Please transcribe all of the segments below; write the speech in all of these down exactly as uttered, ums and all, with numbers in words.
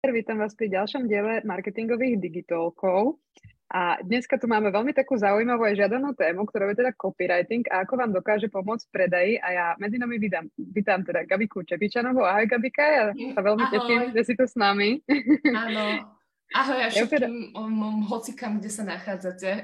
Vítam vás pri ďalšom diele marketingových digitálkov. A dneska tu máme veľmi takú zaujímavú aj žiadanú tému, ktorá je teda copywriting a ako vám dokáže pomôcť v predaji. A ja medzi nami vítam, vítam teda Gabiku Čepičanovú. Ahoj Gabika, ja sa veľmi Ahoj. teším, že si tu s nami. Áno. Ahoj a Ja teda, všetkým um, hocikam, kde sa nachádzate.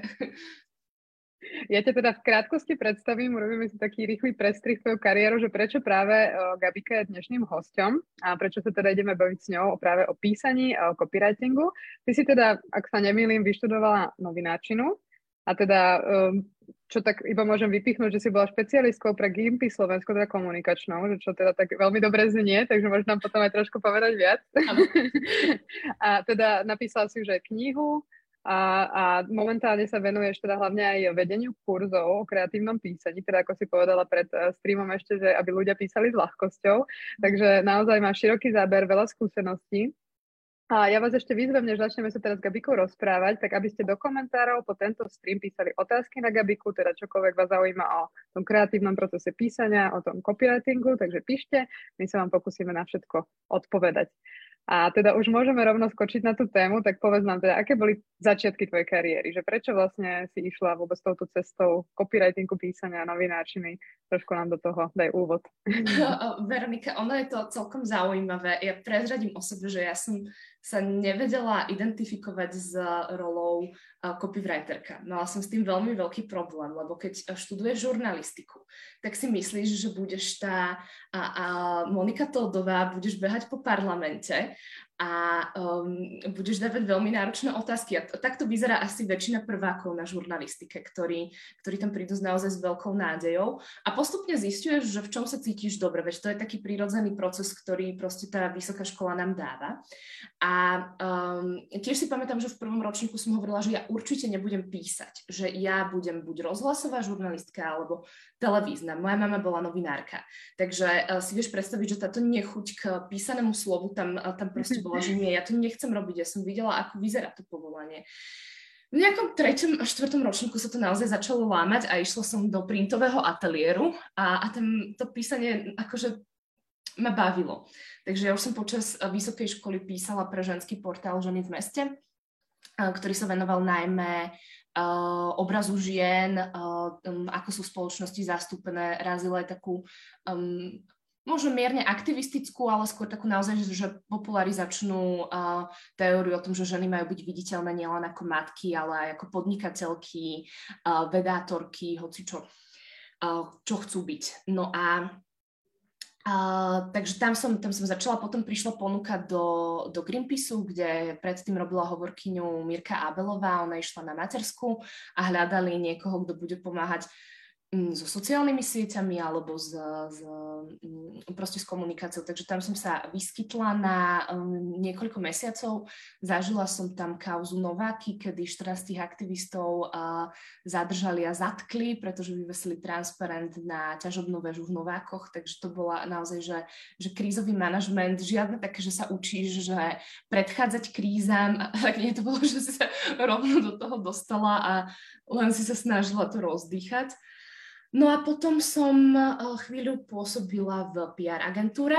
ja ťa teda v krátkosti predstavím, urobíme si taký rýchly prestrih tvojou kariéru, že prečo práve uh, Gabika je dnešným hosťom a prečo sa teda ideme baviť s ňou o práve o písaní a o copywritingu. Ty si teda, ak sa nemýlim, vyštudovala novináčinu a teda, um, čo tak iba môžem vypichnúť, že si bola špecialistkou pre Gimpy Slovensko, teda komunikačnou, že čo teda tak veľmi dobre znie, takže môžeš nám potom aj trošku povedať viac. A teda napísala si už aj knihu, A, a momentálne sa venuješ teda hlavne aj vedeniu kurzov o kreatívnom písaní, teda ako si povedala pred streamom ešte, že aby ľudia písali s ľahkosťou, takže naozaj máš široký záber, veľa skúseností. A ja vás ešte vyzvem, než začneme sa teraz s Gabikou rozprávať, tak aby ste do komentárov po tento stream písali otázky na Gabiku, teda čokoľvek vás zaujíma o tom kreatívnom procese písania, o tom copywritingu, takže píšte, my sa vám pokúsime na všetko odpovedať. A teda už môžeme rovno skočiť na tú tému, tak povedz nám teda, aké boli začiatky tvojej kariéry, že prečo vlastne si išla vôbec touto cestou copywritingu, písania, novináčiny, trošku nám do toho daj úvod. Veronika, ono je to celkom zaujímavé. Ja prezradím o sebe, že ja som sa nevedela identifikovať s rolou copywriterka. Mala som s tým veľmi veľký problém, lebo keď študuješ žurnalistiku, tak si myslíš, že budeš tá a, a Monika Toldová, budeš behať po parlamente a um, budeš dávať veľmi náročné otázky. A to, takto vyzerá asi väčšina prvákov na žurnalistike, ktorí, ktorí tam prídu naozaj s veľkou nádejou. A postupne zisťuješ, že v čom sa cítiš dobre, veď to je taký prirodzený proces, ktorý proste tá vysoká škola nám dáva. A um, tiež si pamätám, že v prvom ročníku som hovorila, že ja určite nebudem písať, že ja budem buď rozhlasová žurnalistka alebo televízna. Moja mama bola novinárka. Takže uh, si vieš predstaviť, že táto nechuť k písanému slovu tam, uh, tam proste bola, že nie, ja to nechcem robiť. Ja som videla, ako vyzerá to povolanie. V nejakom treťom a štvrtom ročníku sa to naozaj začalo lámať a išla som do printového ateliéru a, a tam to písanie akože ma bavilo. Takže ja už som počas vysokej školy písala pre ženský portál Ženy v meste, ktorý sa venoval najmä uh, obrazu žien, uh, um, ako sú v spoločnosti zastúpené, razil aj takú um, možno mierne aktivistickú, ale skôr takú naozaj, že popularizačnú uh, teóriu o tom, že ženy majú byť viditeľné nielen ako matky, ale aj ako podnikateľky, uh, vedátorky, hoci čo, uh, čo chcú byť. No a Uh, takže tam som, tam som začala, potom prišla ponuka do, do Greenpeaceu, kde predtým robila hovorkyňu Mirka Abelová, ona išla na matersku a hľadali niekoho, kto bude pomáhať um, so sociálnymi sieťami alebo s, s, um, proste s komunikáciou. Takže tam som sa vyskytla na um, niekoľko mesiacov. Zažila som tam kauzu Nováky, kedy štrnásť aktivistov uh, zadržali a zatkli, pretože vyvesili transparent na ťažobnú väžu v Novákoch, takže to bola naozaj, že, že krízový manažment, žiadne také, že sa učíš, že predchádzať krízam, tak nie to bolo, že si sa rovno do toho dostala a len si sa snažila to rozdýchať. No a potom som chvíľu pôsobila v pé er agentúre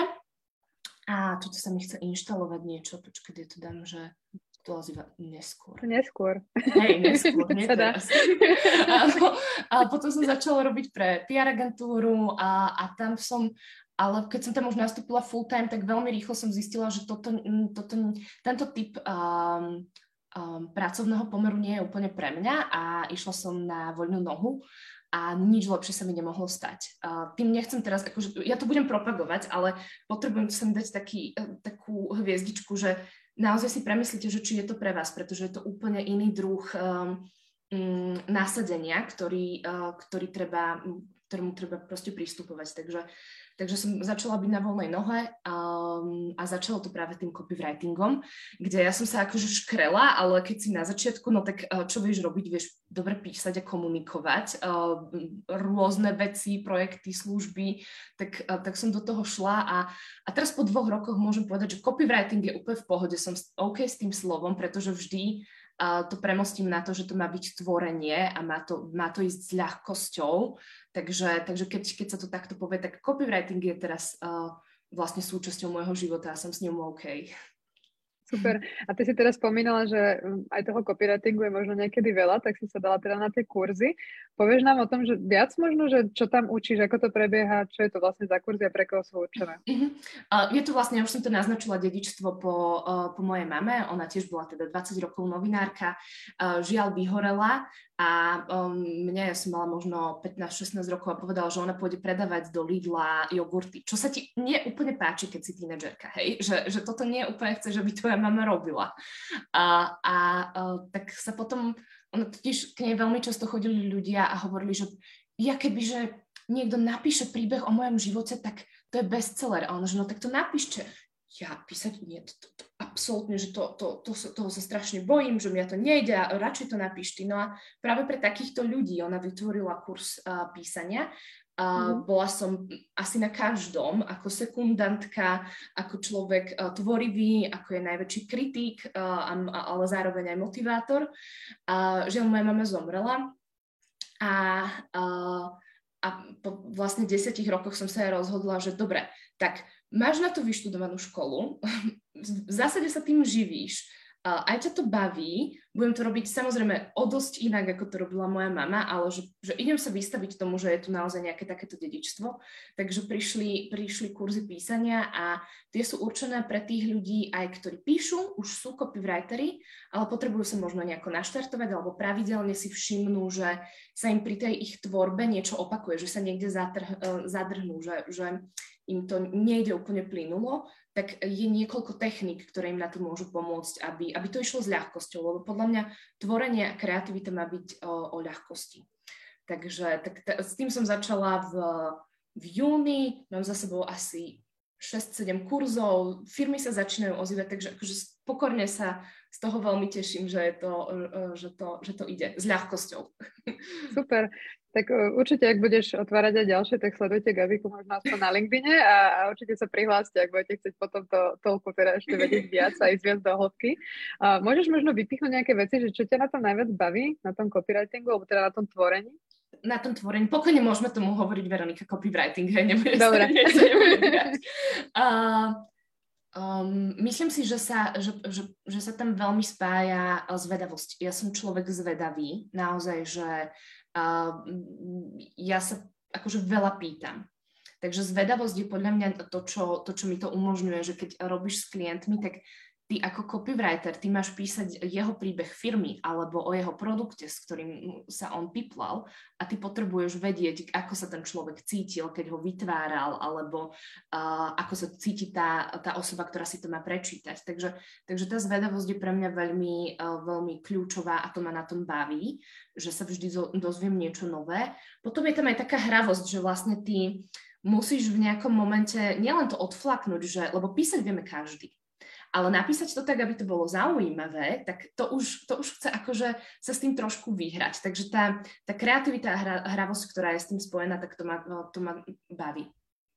a tuto sa mi chce inštalovať niečo, počkaj, kde to dám, že to ozýva neskôr. Neskôr. Hej, neskôr, nie teraz. Áno, a potom som začala robiť pre pé er agentúru a, a tam som, ale keď som tam už nastúpila full time, tak veľmi rýchlo som zistila, že toto, toto, tento typ um, um, pracovného pomeru nie je úplne pre mňa a išla som na voľnú nohu. A nič lepšie sa mi nemohlo stať. Uh, tým nechcem teraz, akože, ja to budem propagovať, ale potrebujem sem dať taký, uh, takú hviezdičku, že naozaj si premyslíte, že či je to pre vás, pretože je to úplne iný druh um, um, nasadenia, ktorý, uh, ktorý treba, ktorému treba proste pristupovať. Takže, takže som začala byť na voľnej nohe um, a začalo to práve tým copywritingom, kde ja som sa akože škrela, ale keď si na začiatku, no tak uh, čo vieš robiť, vieš dobre písať a komunikovať, uh, rôzne veci, projekty, služby, tak, uh, tak som do toho šla a, a teraz po dvoch rokoch môžem povedať, že copywriting je úplne v pohode, som OK s tým slovom, pretože vždy uh, to premostím na to, že to má byť tvorenie a má to, má to ísť s ľahkosťou, takže, takže keď, keď sa to takto povie, tak copywriting je teraz uh, vlastne súčasťou môjho života a som s ním OK. Super. A ty si teraz spomínala, že aj toho copywritingu je možno niekedy veľa, tak si sa dala teda na tie kurzy. Povieš nám o tom, že viac možno, že čo tam učíš, ako to prebieha, čo je to vlastne za kurzy a pre koho sú určené? Uh-huh. Uh, je to vlastne, už som to naznačila, dedičstvo po, uh, po mojej mame. Ona tiež bola teda dvadsať rokov novinárka. Uh, žiaľ vyhorela a um, mne, ja som mala možno pätnásť šestnásť rokov a povedala, že ona pôjde predávať do Lidla jogurty. Čo sa ti nie úplne páči, keď si tínedžerka, hej? Že, že toto nie úplne chce, že by tvoja mama robila. A, a, a tak sa potom, ono totiž k nej veľmi často chodili ľudia a hovorili, že ja keby, že niekto napíše príbeh o mojom živote, tak to je bestseller. A ona, že no tak to napíšte. Ja písať, nie, to, to, to absolútne, že to, to, to, to, toho sa strašne bojím, že mňa to nejde a radšej to napíš ty. No a práve pre takýchto ľudí ona vytvorila kurz uh, písania. Uh, mm. Bola som asi na každom, ako sekundantka, ako človek uh, tvorivý, ako je najväčší kritik, uh, ale zároveň aj motivátor. Uh, žiaľ, moja mama zomrela a, uh, a po vlastne desiatich rokoch som sa aj rozhodla, že dobre, tak máš na to vyštudovanú školu, v zásade sa tým živíš, aj ťa to baví, budem to robiť samozrejme o dosť inak, ako to robila moja mama, ale že, že idem sa vystaviť tomu, že je tu naozaj nejaké takéto dedičstvo. Takže prišli, prišli kurzy písania a tie sú určené pre tých ľudí aj, ktorí píšu, už sú copywriteri, ale potrebujú sa možno nejako naštartovať alebo pravidelne si všimnú, že sa im pri tej ich tvorbe niečo opakuje, že sa niekde zatrh, zadrhnú, že, že im to nejde úplne plynulo, tak je niekoľko techník, ktoré im na to môžu pomôcť, aby, aby to išlo s ľahkosťou, lebo podľa mňa tvorenie a kreativita má byť o, o ľahkosti. Takže tak t- s tým som začala v, v júni, mám za sebou asi šesť sedem kurzov, firmy sa začínajú ozývať, takže akože pokorne sa z toho veľmi teším, že, je to, že, to, že to ide s ľahkosťou. Super. Tak určite, ak budeš otvárať aj ďalšie, tak sledujte Gabiku možno aspoň na LinkedIne a, a určite sa prihláste, ak budete chcieť potom to, toľko teda ešte vedieť viac a ísť viac do hĺbky. A môžeš možno vypichnúť nejaké veci, že čo ťa na tom najviac baví, na tom copywritingu, alebo teda na tom tvorení? Na tom tvorení, pokojne môžeme tomu hovoriť Veronika copywriting, hej, nebude Dobre. sa, nie, sa nebude uh, um, myslím si, že sa, že, že, že sa tam veľmi spája zvedavosť. Ja som človek zvedavý, naozaj, že Uh, ja sa akože veľa pýtam. Takže zvedavosť je podľa mňa to čo, to, čo mi to umožňuje, že keď robíš s klientmi, tak ty ako copywriter, ty máš písať jeho príbeh firmy alebo o jeho produkte, s ktorým sa on piplal a ty potrebuješ vedieť, ako sa ten človek cítil, keď ho vytváral alebo uh, ako sa cíti tá, tá osoba, ktorá si to má prečítať. Takže, takže tá zvedavosť je pre mňa veľmi, uh, veľmi kľúčová a to ma na tom baví, že sa vždy zo, dozviem niečo nové. Potom je tam aj taká hravosť, že vlastne ty musíš v nejakom momente nielen to odflaknúť, že, lebo písať vieme každý. Ale napísať to tak, aby to bolo zaujímavé, tak to už, to už chce akože sa s tým trošku vyhrať. Takže tá, tá kreativita a hra, hravosť, ktorá je s tým spojená, tak to ma, no, to ma baví.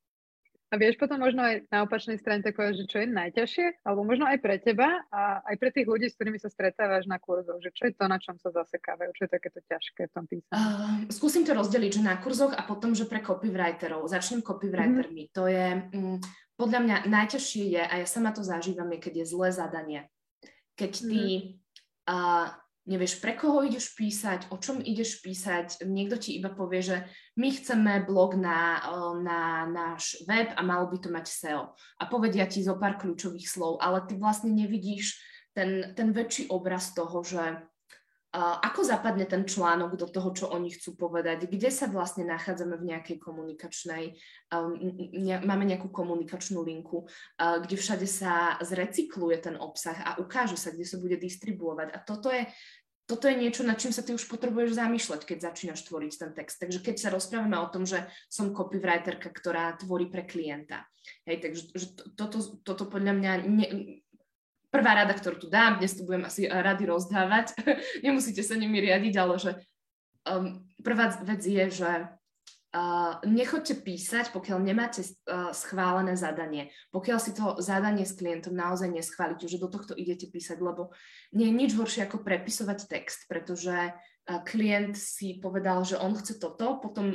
A vieš potom možno aj na opačnej strane takové, že čo je najťažšie, alebo možno aj pre teba a aj pre tých ľudí, s ktorými sa stretávaš na kurzoch, že čo je to, na čom sa zasekávajú, čo je takéto ťažké v tom písaní? Uh, skúsim to rozdeliť, že na kurzoch a potom, že pre copywriterov. Začnem copywritermi. Mm-hmm. To je... Um, Podľa mňa najťažšie je, a ja sama to zažívam, je, keď je zlé zadanie. Keď ty mm. uh, nevieš, pre koho ideš písať, o čom ideš písať, niekto ti iba povie, že my chceme blog na, uh, na náš web a malo by to mať es e o. A povedia ti zo pár kľúčových slov, ale ty vlastne nevidíš ten, ten väčší obraz toho, že Uh, ako zapadne ten článok do toho, čo oni chcú povedať, kde sa vlastne nachádzame v nejakej komunikačnej, um, ne, máme nejakú komunikačnú linku, uh, kde všade sa zrecykluje ten obsah a ukáže sa, kde sa bude distribuovať. A toto je, toto je niečo, nad čím sa ty už potrebuješ zamýšľať, keď začínaš tvoriť ten text. Takže keď sa rozprávame o tom, že som copywriterka, ktorá tvorí pre klienta, hej, takže že toto, toto podľa mňa... Ne, Prvá rada, ktorú tu dám, dnes tu budem asi rady rozdávať, nemusíte sa nimi riadiť, ale že um, prvá vec je, že uh, nechoďte písať, pokiaľ nemáte uh, schválené zadanie. Pokiaľ si to zadanie s klientom naozaj neschválite, že do tohto idete písať, lebo nie je nič horšie ako prepisovať text, pretože uh, klient si povedal, že on chce toto, potom v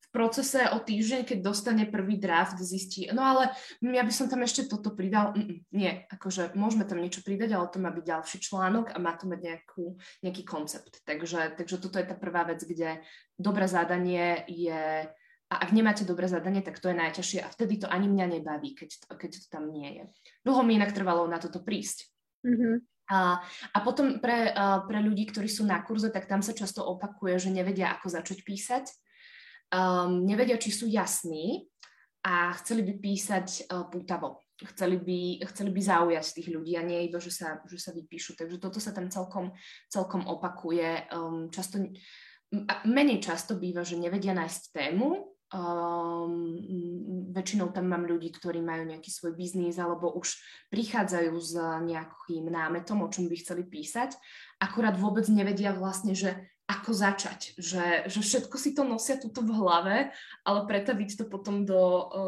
procese o týždeň, keď dostane prvý draft, zistí, no ale ja by som tam ešte toto pridal. Mm, nie, akože môžeme tam niečo pridať, ale to má byť ďalší článok a má to mať nejakú, nejaký koncept. Takže, takže toto je tá prvá vec, kde dobré zadanie je, a ak nemáte dobré zadanie, tak to je najťažšie a vtedy to ani mňa nebaví, keď to, keď to tam nie je. Dlho mi inak trvalo na toto prísť. Mm-hmm. A, a potom pre, pre ľudí, ktorí sú na kurze, tak tam sa často opakuje, že nevedia, ako začať písať. Um, nevedia, či sú jasní a chceli by písať uh, pútavo. Chceli by, chceli by zaujať tých ľudí a nie iba, že sa, že sa vypíšu. Takže toto sa tam celkom, celkom opakuje. Um, často, menej často býva, že nevedia nájsť tému. Um, väčšinou tam mám ľudí, ktorí majú nejaký svoj biznis alebo už prichádzajú s nejakým námetom, o čom by chceli písať. Akurát vôbec nevedia vlastne, že ako začať, že, že všetko si to nosia tuto v hlave, ale pretaviť to potom do,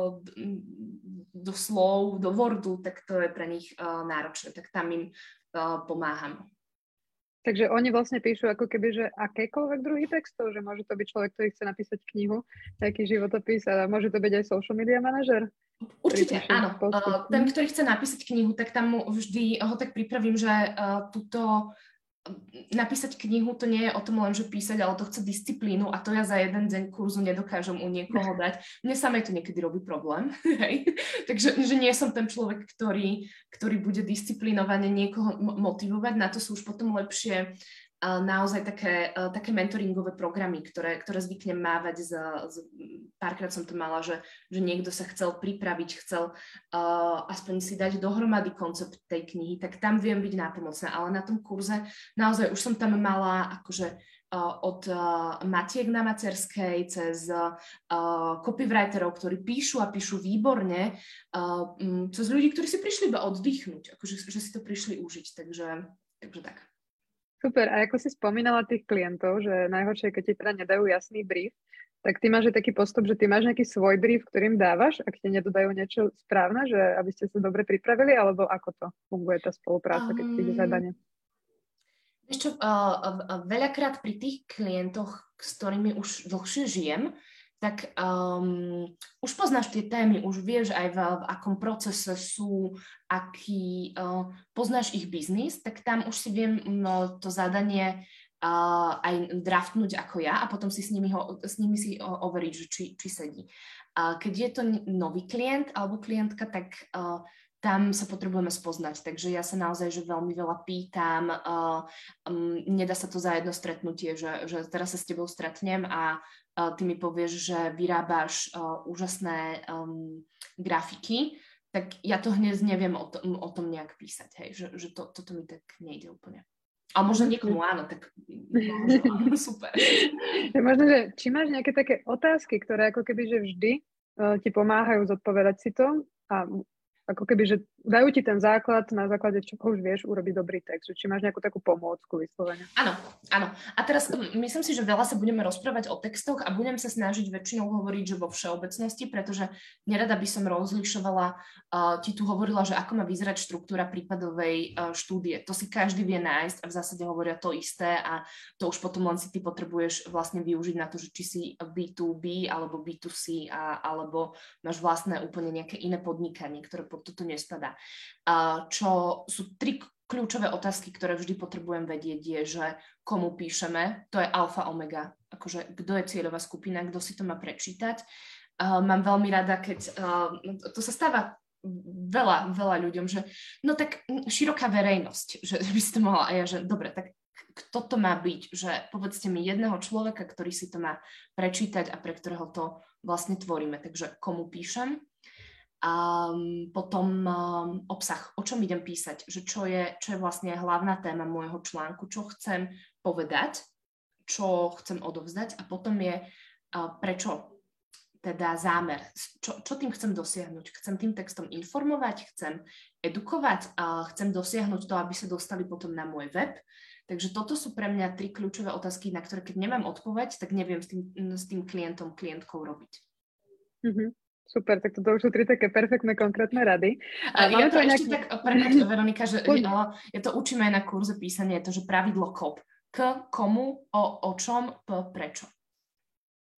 do slov, do Wordu, tak to je pre nich náročné, tak tam im pomáham. Takže oni vlastne píšu ako keby, že akékoľvek druhý textov, že môže to byť človek, ktorý chce napísať knihu, nejaký životopis a môže to byť aj social media manažer? Určite, áno. Uh, ten, ktorý chce napísať knihu, tak tam mu vždy ho tak pripravím, že uh, túto napísať knihu to nie je o tom len, že písať, ale to chce disciplínu a to ja za jeden deň kurzu nedokážem u niekoho dať. Mne samej to niekedy robí problém. Hej. Takže že nie som ten človek, ktorý, ktorý bude disciplinovane niekoho motivovať. Na to sú už potom lepšie uh, naozaj také, uh, také mentoringové programy, ktoré, ktoré zvyknem mávať. Z, z, párkrát som to mala, že, že niekto sa chcel pripraviť, chcel uh, aspoň si dať dohromady koncept tej knihy, tak tam viem byť nápomocná. Ale na tom kurze naozaj už som tam mala akože uh, od uh, matiek na materskej cez uh, copywriterov, ktorí píšu a píšu výborne, uh, um, cez ľudí, ktorí si prišli iba oddychnúť, akože že si to prišli užiť. Takže, takže tak. Super. A ako si spomínala tých klientov, že najhoršie, keď ti teda nedajú jasný brief, tak ty máš aj taký postup, že ty máš nejaký svoj brief, ktorým dávaš, ak ti nedodajú niečo správne, že aby ste sa dobre pripravili, alebo ako to funguje tá spolupráca, keď um, ide zadanie? Vieš čo, uh, uh, veľakrát pri tých klientoch, s ktorými už dlhšie žijem, tak um, už poznáš tie témy, už vieš aj v, v akom procese sú, aký, uh, poznáš ich biznis, tak tam už si viem no, to zadanie Uh, aj draftnúť ako ja a potom si s nimi, ho, s nimi si overiť, že či, či sedí. Uh, keď je to nový klient alebo klientka, tak uh, tam sa potrebujeme spoznať. Takže ja sa naozaj že veľmi veľa pýtam. Uh, um, nedá sa to za jedno stretnutie, že, že teraz sa s tebou stretnem a uh, ty mi povieš, že vyrábaš uh, úžasné um, grafiky, tak ja to hneď neviem o, to, o tom nejak písať. Hej, že, že to, toto mi tak nejde úplne. A možno niekomu áno, tak možno, super. Možno, že či máš nejaké také otázky, ktoré ako keby, že vždy uh, ti pomáhajú zodpovedať si to a ako keby, že dajú ti ten základ, na základe čoho už vieš urobiť dobrý text. Či máš nejakú takú pomôcku vyslovene. Áno, áno. A teraz myslím si, že veľa sa budeme rozprávať o textoch a budem sa snažiť väčšinou hovoriť, že vo všeobecnosti, pretože nerada by som rozlišovala, uh, ti tu hovorila, že ako má vyzerať štruktúra prípadovej uh, štúdie. To si každý vie nájsť a v zásade hovoria to isté a to už potom len si ty potrebuješ vlastne využiť na to, že či si bí tú bí alebo bí tú sí a, alebo máš vlastné úplne nejaké iné podnikanie, ktoré pod toto nespadá. Uh, čo sú tri kľúčové otázky, ktoré vždy potrebujem vedieť, je, že komu píšeme, to je alfa omega, akože kto je cieľová skupina, kto si to má prečítať. Uh, mám veľmi rada, keď, uh, to sa stáva veľa, veľa ľuďom, že no tak široká verejnosť, že by si to mohla, a ja, že dobre, tak kto to má byť, že povedzte mi jedného človeka, ktorý si to má prečítať a pre ktorého to vlastne tvoríme, takže komu píšem. Um, potom um, obsah, o čom idem písať, že čo je, čo je vlastne hlavná téma môjho článku, čo chcem povedať, čo chcem odovzdať a potom je uh, prečo, teda zámer, čo, čo tým chcem dosiahnuť. Chcem tým textom informovať, chcem edukovať a chcem dosiahnuť to, aby sa dostali potom na môj web. Takže toto sú pre mňa tri kľúčové otázky, na ktoré keď nemám odpoveď, tak neviem s tým, s tým klientom, klientkou robiť. Mhm. Super, tak toto už sú tri také perfektné, konkrétne rady. A ja to ešte nejak... tak, prepáč, Veronika, že ja, ja to učím aj na kurze písania, je to, že pravidlo kop. K, komu, o, o čom, p, prečo.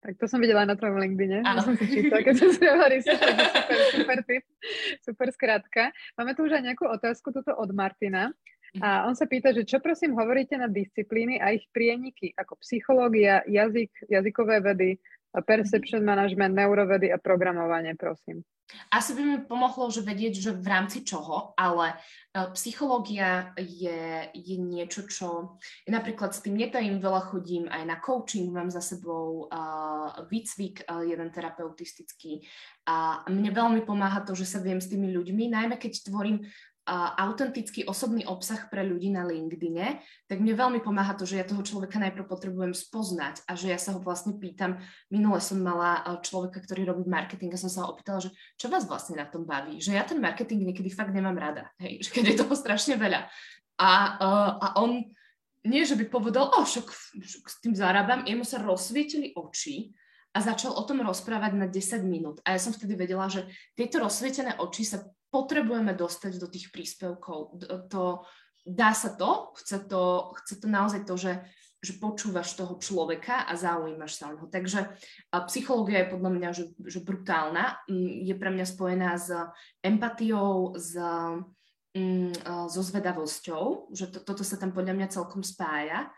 Tak to som videla na tvojom LinkedIne, Áno. to som si čítala, keď som si hovorila research, takže super, super tip, super skrátka. Máme tu už aj nejakú otázku tuto od Martina a on sa pýta, že čo prosím hovoríte na disciplíny a ich prieniky, ako psychológia, jazyk, jazykové vedy, perception management, neurovedy a programovanie, prosím. Asi by mi pomohlo, že vedieť, že v rámci čoho, ale uh, psychológia je, je niečo, čo ja napríklad s tým netajím veľa chodím, aj na coaching mám za sebou uh, výcvik, uh, jeden terapeutistický a mne veľmi pomáha to, že sa viem s tými ľuďmi, najmä keď tvorím Uh, autentický osobný obsah pre ľudí na LinkedIne, tak mne veľmi pomáha to, že ja toho človeka najprv potrebujem spoznať a že ja sa ho vlastne pýtam. Minule som mala uh, človeka, ktorý robí marketing a som sa ho opýtala, že čo vás vlastne na tom baví? Že ja ten marketing niekedy fakt nemám rada, hej, že keď je toho strašne veľa. A, uh, a on, nie že by povedal, o, však, však s tým zarábam, jemu sa rozsvietili oči a začal o tom rozprávať na desať minút. A ja som vtedy vedela, že tieto rozsvietené oči sa potrebujeme dostať do tých príspevkov. To, dá sa to, chce to, chce to naozaj to, že, že počúvaš toho človeka a zaujímaš sa o neho. Takže psychológia je podľa mňa že, že brutálna. Je pre mňa spojená s empatiou, s, so zvedavosťou, že to, toto sa tam podľa mňa celkom spája.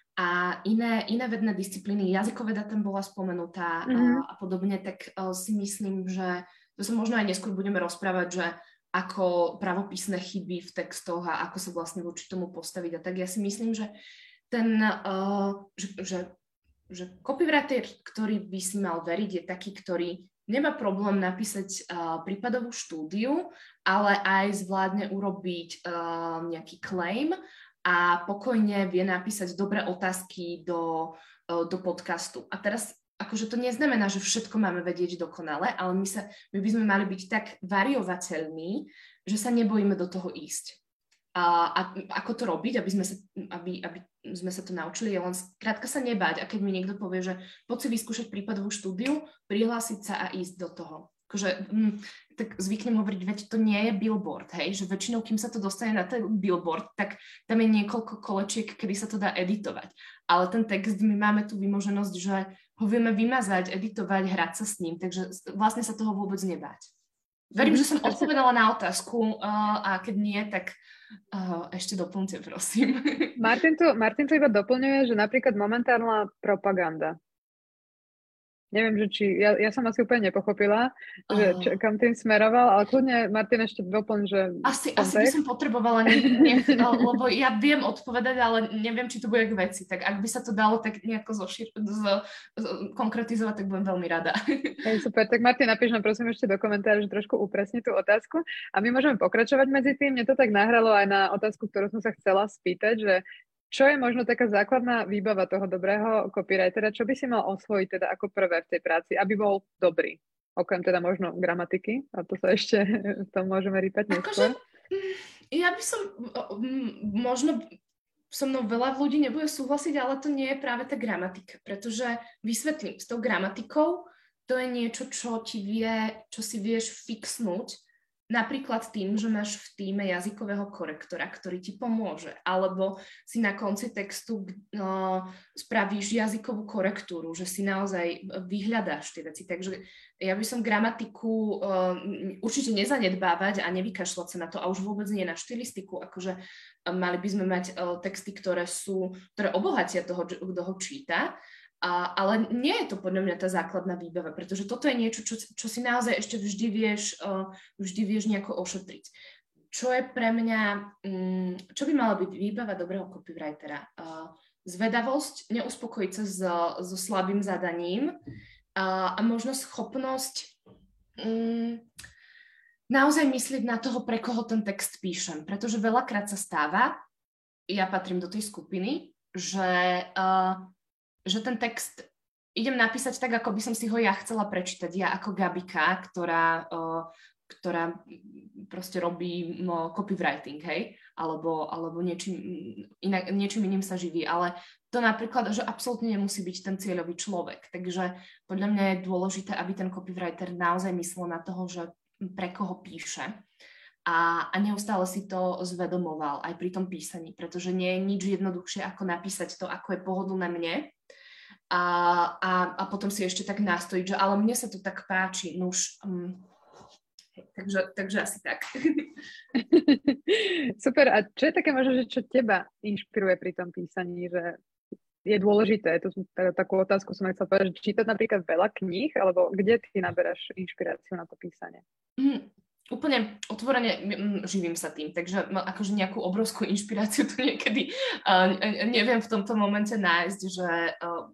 A iné, iné vedné disciplíny, jazykoveda tam bola spomenutá mm-hmm. a, a podobne, tak uh, si myslím, že to sa možno aj neskôr budeme rozprávať, že ako pravopisné chyby v textoch a ako sa vlastne voči tomu postaviť. A tak ja si myslím, že ten, uh, že, že, že copywriter, ktorý by si mal veriť, je taký, ktorý nemá problém napísať uh, prípadovú štúdiu, ale aj zvládne urobiť uh, nejaký claim a pokojne vie napísať dobré otázky do, uh, do podcastu. A teraz akože to neznamená, že všetko máme vedieť dokonale, ale my, sa, my by sme mali byť tak variovateľní, že sa nebojíme do toho ísť. A, a ako to robiť, aby sme, sa, aby, aby sme sa to naučili, je len skrátka sa nebáť. A keď mi niekto povie, že poď si vyskúšať prípadovú štúdiu, prihlásiť sa a ísť do toho. Akože, hm, tak zvyknem hovoriť, veď to nie je billboard, hej, že väčšinou, kým sa to dostane na ten billboard, tak tam je niekoľko kolečiek, kedy sa to dá editovať. Ale ten text, my máme tú vymoženosť, že ho vieme vymazať, editovať, hrať sa s ním, takže vlastne sa toho vôbec nebáť. Verím, že som odpovedala na otázku uh, a keď nie, tak uh, ešte doplňte, prosím. Martin tu, Martin tu iba doplňuje, že napríklad momentálna propaganda. Neviem, že či... Ja, ja som asi úplne nepochopila, že uh, čo, kam tým smeroval, ale kľudne, Martin, ešte doplň, že... Asi, asi by som potrebovala, ne, ne, lebo ja viem odpovedať, ale neviem, či to bude k veci. Tak ak by sa to dalo tak nejako zošir, z, z, konkretizovať, tak budem veľmi rada. Hej, super. Tak Martin, napíš nám prosím ešte do komentára, že trošku upresni tú otázku a my môžeme pokračovať medzi tým. Mne to tak nahralo aj na otázku, ktorú som sa chcela spýtať, že čo je možno taká základná výbava toho dobrého copywritera, čo by si mal osvojiť teda ako prvé v tej práci, aby bol dobrý? Okrem teda možno gramatiky, a to sa ešte v tom môžeme rýpať neskôr. Akože, ja by som, možno so mnou veľa ľudí nebude súhlasiť, ale to nie je práve tá gramatika, pretože vysvetlím, s tou gramatikou to je niečo, čo ti vie, čo si vieš fixnúť, napríklad tým, že máš v tíme jazykového korektora, ktorý ti pomôže, alebo si na konci textu uh, spravíš jazykovú korektúru, že si naozaj vyhľadáš tie veci. Takže ja by som gramatiku uh, určite nezanedbávať a nevykašľať sa na to, a už vôbec nie na štilistiku, akože uh, mali by sme mať uh, texty, ktoré sú, ktoré obohatia toho, kto ho číta. A, ale nie je to podľa mňa tá základná výbava, pretože toto je niečo, čo, čo si naozaj ešte vždy vieš, uh, vždy vieš nejako ošetriť. Čo je pre mňa, um, čo by mala byť výbava dobrého copywritera? Uh, zvedavosť, neuspokojiť sa so, so slabým zadaním uh, a možno schopnosť um, naozaj myslieť na toho, pre koho ten text píšem, pretože veľakrát sa stáva, ja patrím do tej skupiny, že uh, že ten text idem napísať tak, ako by som si ho ja chcela prečítať. Ja ako Gabika, ktorá, uh, ktorá proste robí uh, copywriting, hej? Alebo, alebo niečím, inak, niečím iným sa živí. Ale to napríklad, že absolútne nemusí byť ten cieľový človek. Takže podľa mňa je dôležité, aby ten copywriter naozaj myslel na toho, že pre koho píše. A, a neustále si to zvedomoval aj pri tom písaní, pretože nie je nič jednoduchšie, ako napísať to, ako je pohodlné mne, a, a, a potom si ešte tak nastojiť, že ale mne sa to tak páči, no už... Um, takže, takže asi tak. Super, a čo je také možno, že čo teba inšpiruje pri tom písaní, že je dôležité, to som, teda, takú otázku som chcela povedať, že čítať napríklad veľa kníh, alebo kde ty naberáš inšpiráciu na to písanie? Mm, úplne otvorene mm, živím sa tým, takže akože nejakú obrovskú inšpiráciu tu niekedy uh, neviem v tomto momente nájsť, že uh,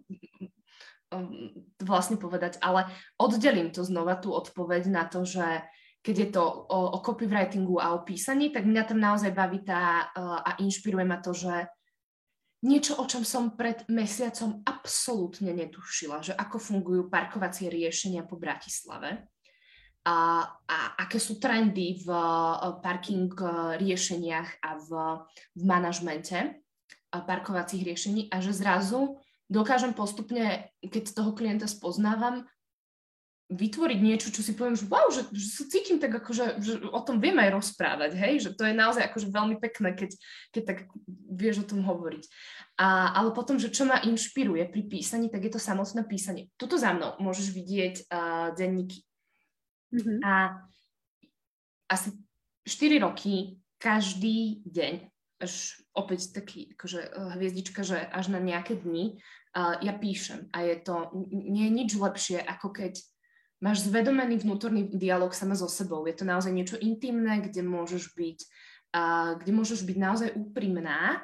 um, vlastne povedať, ale oddelím to znova tú odpoveď na to, že keď je to o, o copywritingu a o písaní, tak mňa tam naozaj baví tá uh, a inšpiruje ma to, že niečo, o čom som pred mesiacom absolútne netušila, že ako fungujú parkovacie riešenia po Bratislave a, a aké sú trendy v parking riešeniach a v, v manažmente parkovacích riešení a že zrazu dokážem postupne, keď toho klienta spoznávam, vytvoriť niečo, čo si poviem, že wow, že, že sa cítim tak akože, že o tom viem aj rozprávať, hej, že to je naozaj akože veľmi pekné, keď, keď tak vieš o tom hovoriť. A, ale potom, že čo ma inšpiruje pri písaní, tak je to samotné písanie. Tuto za mnou môžeš vidieť uh, denníky. Mm-hmm. A asi štyri roky, každý deň, až opäť taký akože hviezdička, že až na nejaké dni, uh, ja píšem. A je to, nie je nič lepšie, ako keď máš zvedomený vnútorný dialog sama so sebou. Je to naozaj niečo intimné, kde môžeš byť, uh, kde môžeš byť naozaj úprimná,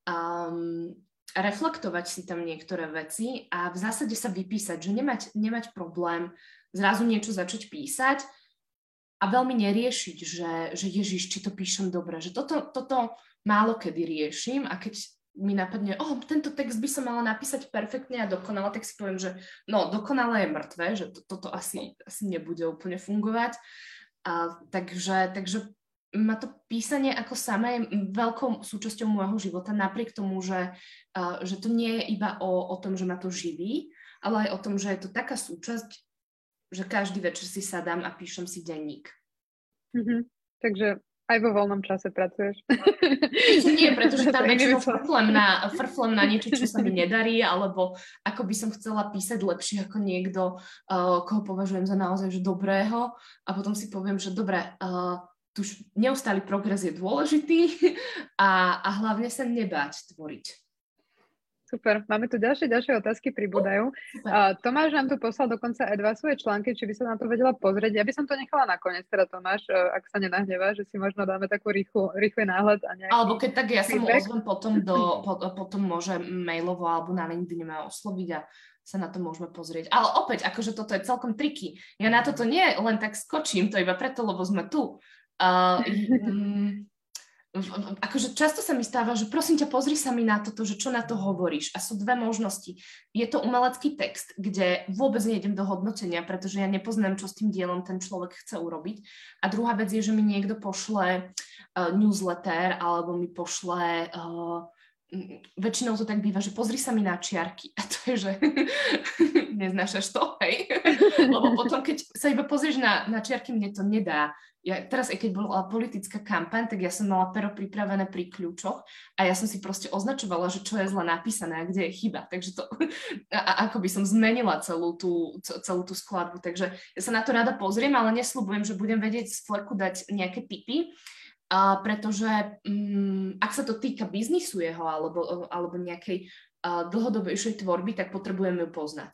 um, reflektovať si tam niektoré veci a v zásade sa vypísať, že nemať, nemať problém zrazu niečo začať písať a veľmi neriešiť, že, že ježiš, či to píšem dobre, že toto, toto málo kedy riešim a keď mi napadne, oh, tento text by som mala napísať perfektne a dokonale, tak si poviem, že no, dokonale je mŕtve, že to, toto asi, asi nebude úplne fungovať. A, takže, takže ma to písanie ako samé je veľkou súčasťou môjho života, napriek tomu, že, uh, že to nie je iba o, o tom, že ma to živí, ale aj o tom, že je to taká súčasť, že každý večer si sadám a píšem si denník. Mm-hmm. Takže aj vo voľnom čase pracuješ? Ešte nie, pretože tam väčšinou frflem na, frflem na niečo, čo sa mi nedarí, alebo ako by som chcela písať lepšie ako niekto, uh, koho považujem za naozaj že dobrého a potom si poviem, že dobre, uh, tu neustály progres je dôležitý a, a hlavne sa nebáť tvoriť. Super, máme tu ďalšie, ďalšie otázky pribúdajú. Uh, Tomáš nám tu poslal dokonca aj dva svoje články, či by sa na to vedela pozrieť. Ja by som to nechala nakoniec, teda Tomáš, uh, ak sa nenahnevá, že si možno dáme takú rýchlu, rýchly náhľad. A nejaký alebo keď tak ja sa mu feedback. ozvem potom, do, po, potom môže mailovo alebo na LinkedIn ma osloviť a sa na to môžeme pozrieť. Ale opäť, akože toto je celkom triky. Ja na toto nie len tak skočím, to iba preto, lebo sme tu. Uh, um, akože často sa mi stáva, že prosím ťa, pozri sa mi na toto, že čo na to hovoríš. A sú dve možnosti. Je to umelecký text, kde vôbec nejdem do hodnotenia, pretože ja nepoznám, čo s tým dielom ten človek chce urobiť. A druhá vec je, že mi niekto pošle uh, newsletter alebo mi pošle... Uh, väčšinou to tak býva, že pozri sa mi na čiarky. A to je, že neznášaš to, hej? Lebo potom, keď sa iba pozrieš na, na čiarky, mne to nedá. Ja, teraz, aj keď bola politická kampaň, tak ja som mala pero pripravené pri kľúčoch a ja som si proste označovala, že čo je zle napísané a kde je chyba. Takže to, a, ako by som zmenila celú tú, celú tú skladbu. Takže ja sa na to rada pozriem, ale nesľubujem, že budem vedieť z fleku dať nejaké tipy, a pretože um, ak sa to týka biznisu jeho alebo, alebo nejakej uh, dlhodobejšej tvorby, tak potrebujeme ju poznať.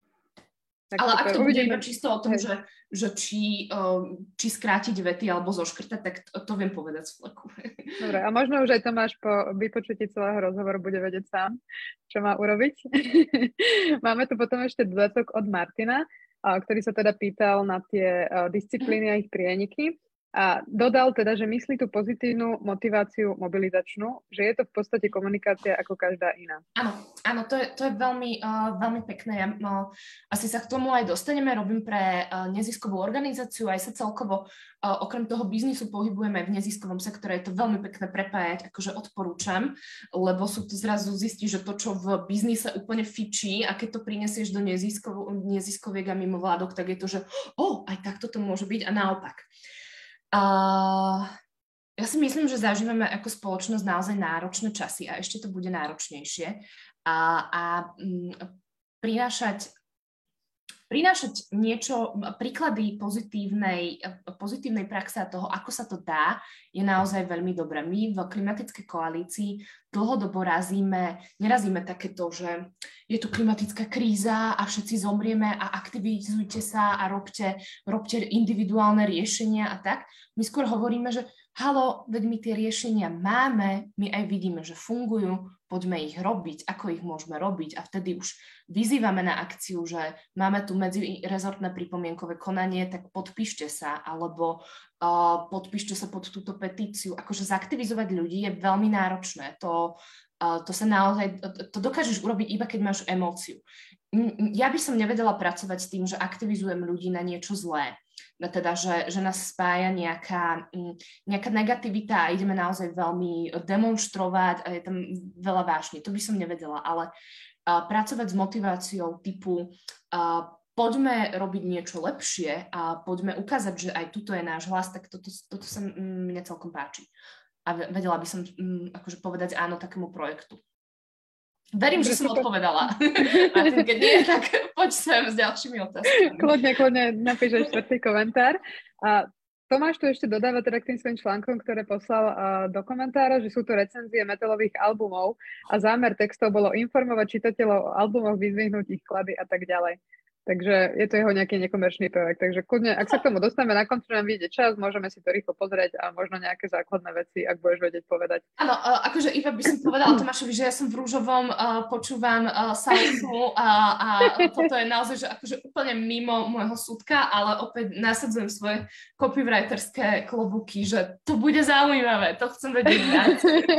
Tak ale ak to bude iba čisto o tom, že, že či, um, či skrátiť vety alebo zoškrtať, tak to, to viem povedať z fleku. Dobre, a možno už aj Tomáš po vypočutí celého rozhovoru bude vedieť sám, čo má urobiť. Máme tu potom ešte dodatok od Martina, ktorý sa teda pýtal na tie disciplíny a ich prieniky. A dodal teda, že myslí tú pozitívnu motiváciu mobilizačnú, že je to v podstate komunikácia ako každá iná. Áno, áno, to je, to je veľmi, uh, veľmi pekné. Ja, no, asi sa k tomu aj dostaneme. Robím pre uh, neziskovú organizáciu, aj sa celkovo uh, okrem toho biznisu pohybujeme v neziskovom sektore. Je to veľmi pekné prepájať, akože odporúčam, lebo sú to zrazu zistí, že to, čo v biznise úplne fičí a keď to prinesieš do neziskov, neziskoviek a mimovládok, tak je to, že oh, aj takto to môže byť a naopak. Uh, ja si myslím, že zažívame ako spoločnosť naozaj náročné časy a ešte to bude náročnejšie. A, a um, prinášať prinášať niečo, príklady pozitívnej, pozitívnej praxe a toho, ako sa to dá, je naozaj veľmi dobré. My v klimatickej koalícii dlhodobo razíme, nerazíme takéto, že je tu klimatická kríza a všetci zomrieme a aktivizujte sa a robte, robte individuálne riešenia a tak. My skôr hovoríme, že halo, veď my tie riešenia máme, my aj vidíme, že fungujú, poďme ich robiť, ako ich môžeme robiť a vtedy už vyzývame na akciu, že máme tu medzirezortné pripomienkové konanie, tak podpíšte sa, alebo uh, podpíšte sa pod túto petíciu. Akože zaktivizovať ľudí je veľmi náročné. To, uh, to sa naozaj, to dokážeš urobiť iba keď máš emóciu. Ja by som nevedela pracovať s tým, že aktivizujem ľudí na niečo zlé. Teda, že, že nás spája nejaká, nejaká negativita a ideme naozaj veľmi demonštrovať a je tam veľa vášni. To by som nevedela, ale uh, pracovať s motiváciou typu uh, poďme robiť niečo lepšie a poďme ukázať, že aj tuto je náš hlas, tak toto, toto sa mne celkom páči. A vedela by som um, akože povedať áno takému projektu. Verím, že som odpovedala. Martin, keď nie, tak poď sem s ďalšími otázkami. Kľudne, kľudne napíš aj štvrtý komentár. A Tomáš tu ešte dodáva teda k tým svojim článkom, ktoré poslal uh, do komentára, že sú to recenzie metalových albumov a zámer textov bolo informovať čitateľov o albumoch, vyzvihnúť ich klady a tak ďalej. Takže je to jeho nejaký nekomerčný projekt. Takže kľudne, ak sa k tomu dostaneme na konci, nám vyjde čas, môžeme si to rýchlo pozrieť a možno nejaké základné veci, ak budeš vedieť povedať. Áno, akože iba by som povedala Tomášovi, že ja som v Rúžovom, uh, počúvam uh, Salsu a, a toto je naozaj že akože úplne mimo môjho súdka, ale opäť nasadzujem svoje copywriterské klobúky, že to bude zaujímavé, to chcem vedieť viac.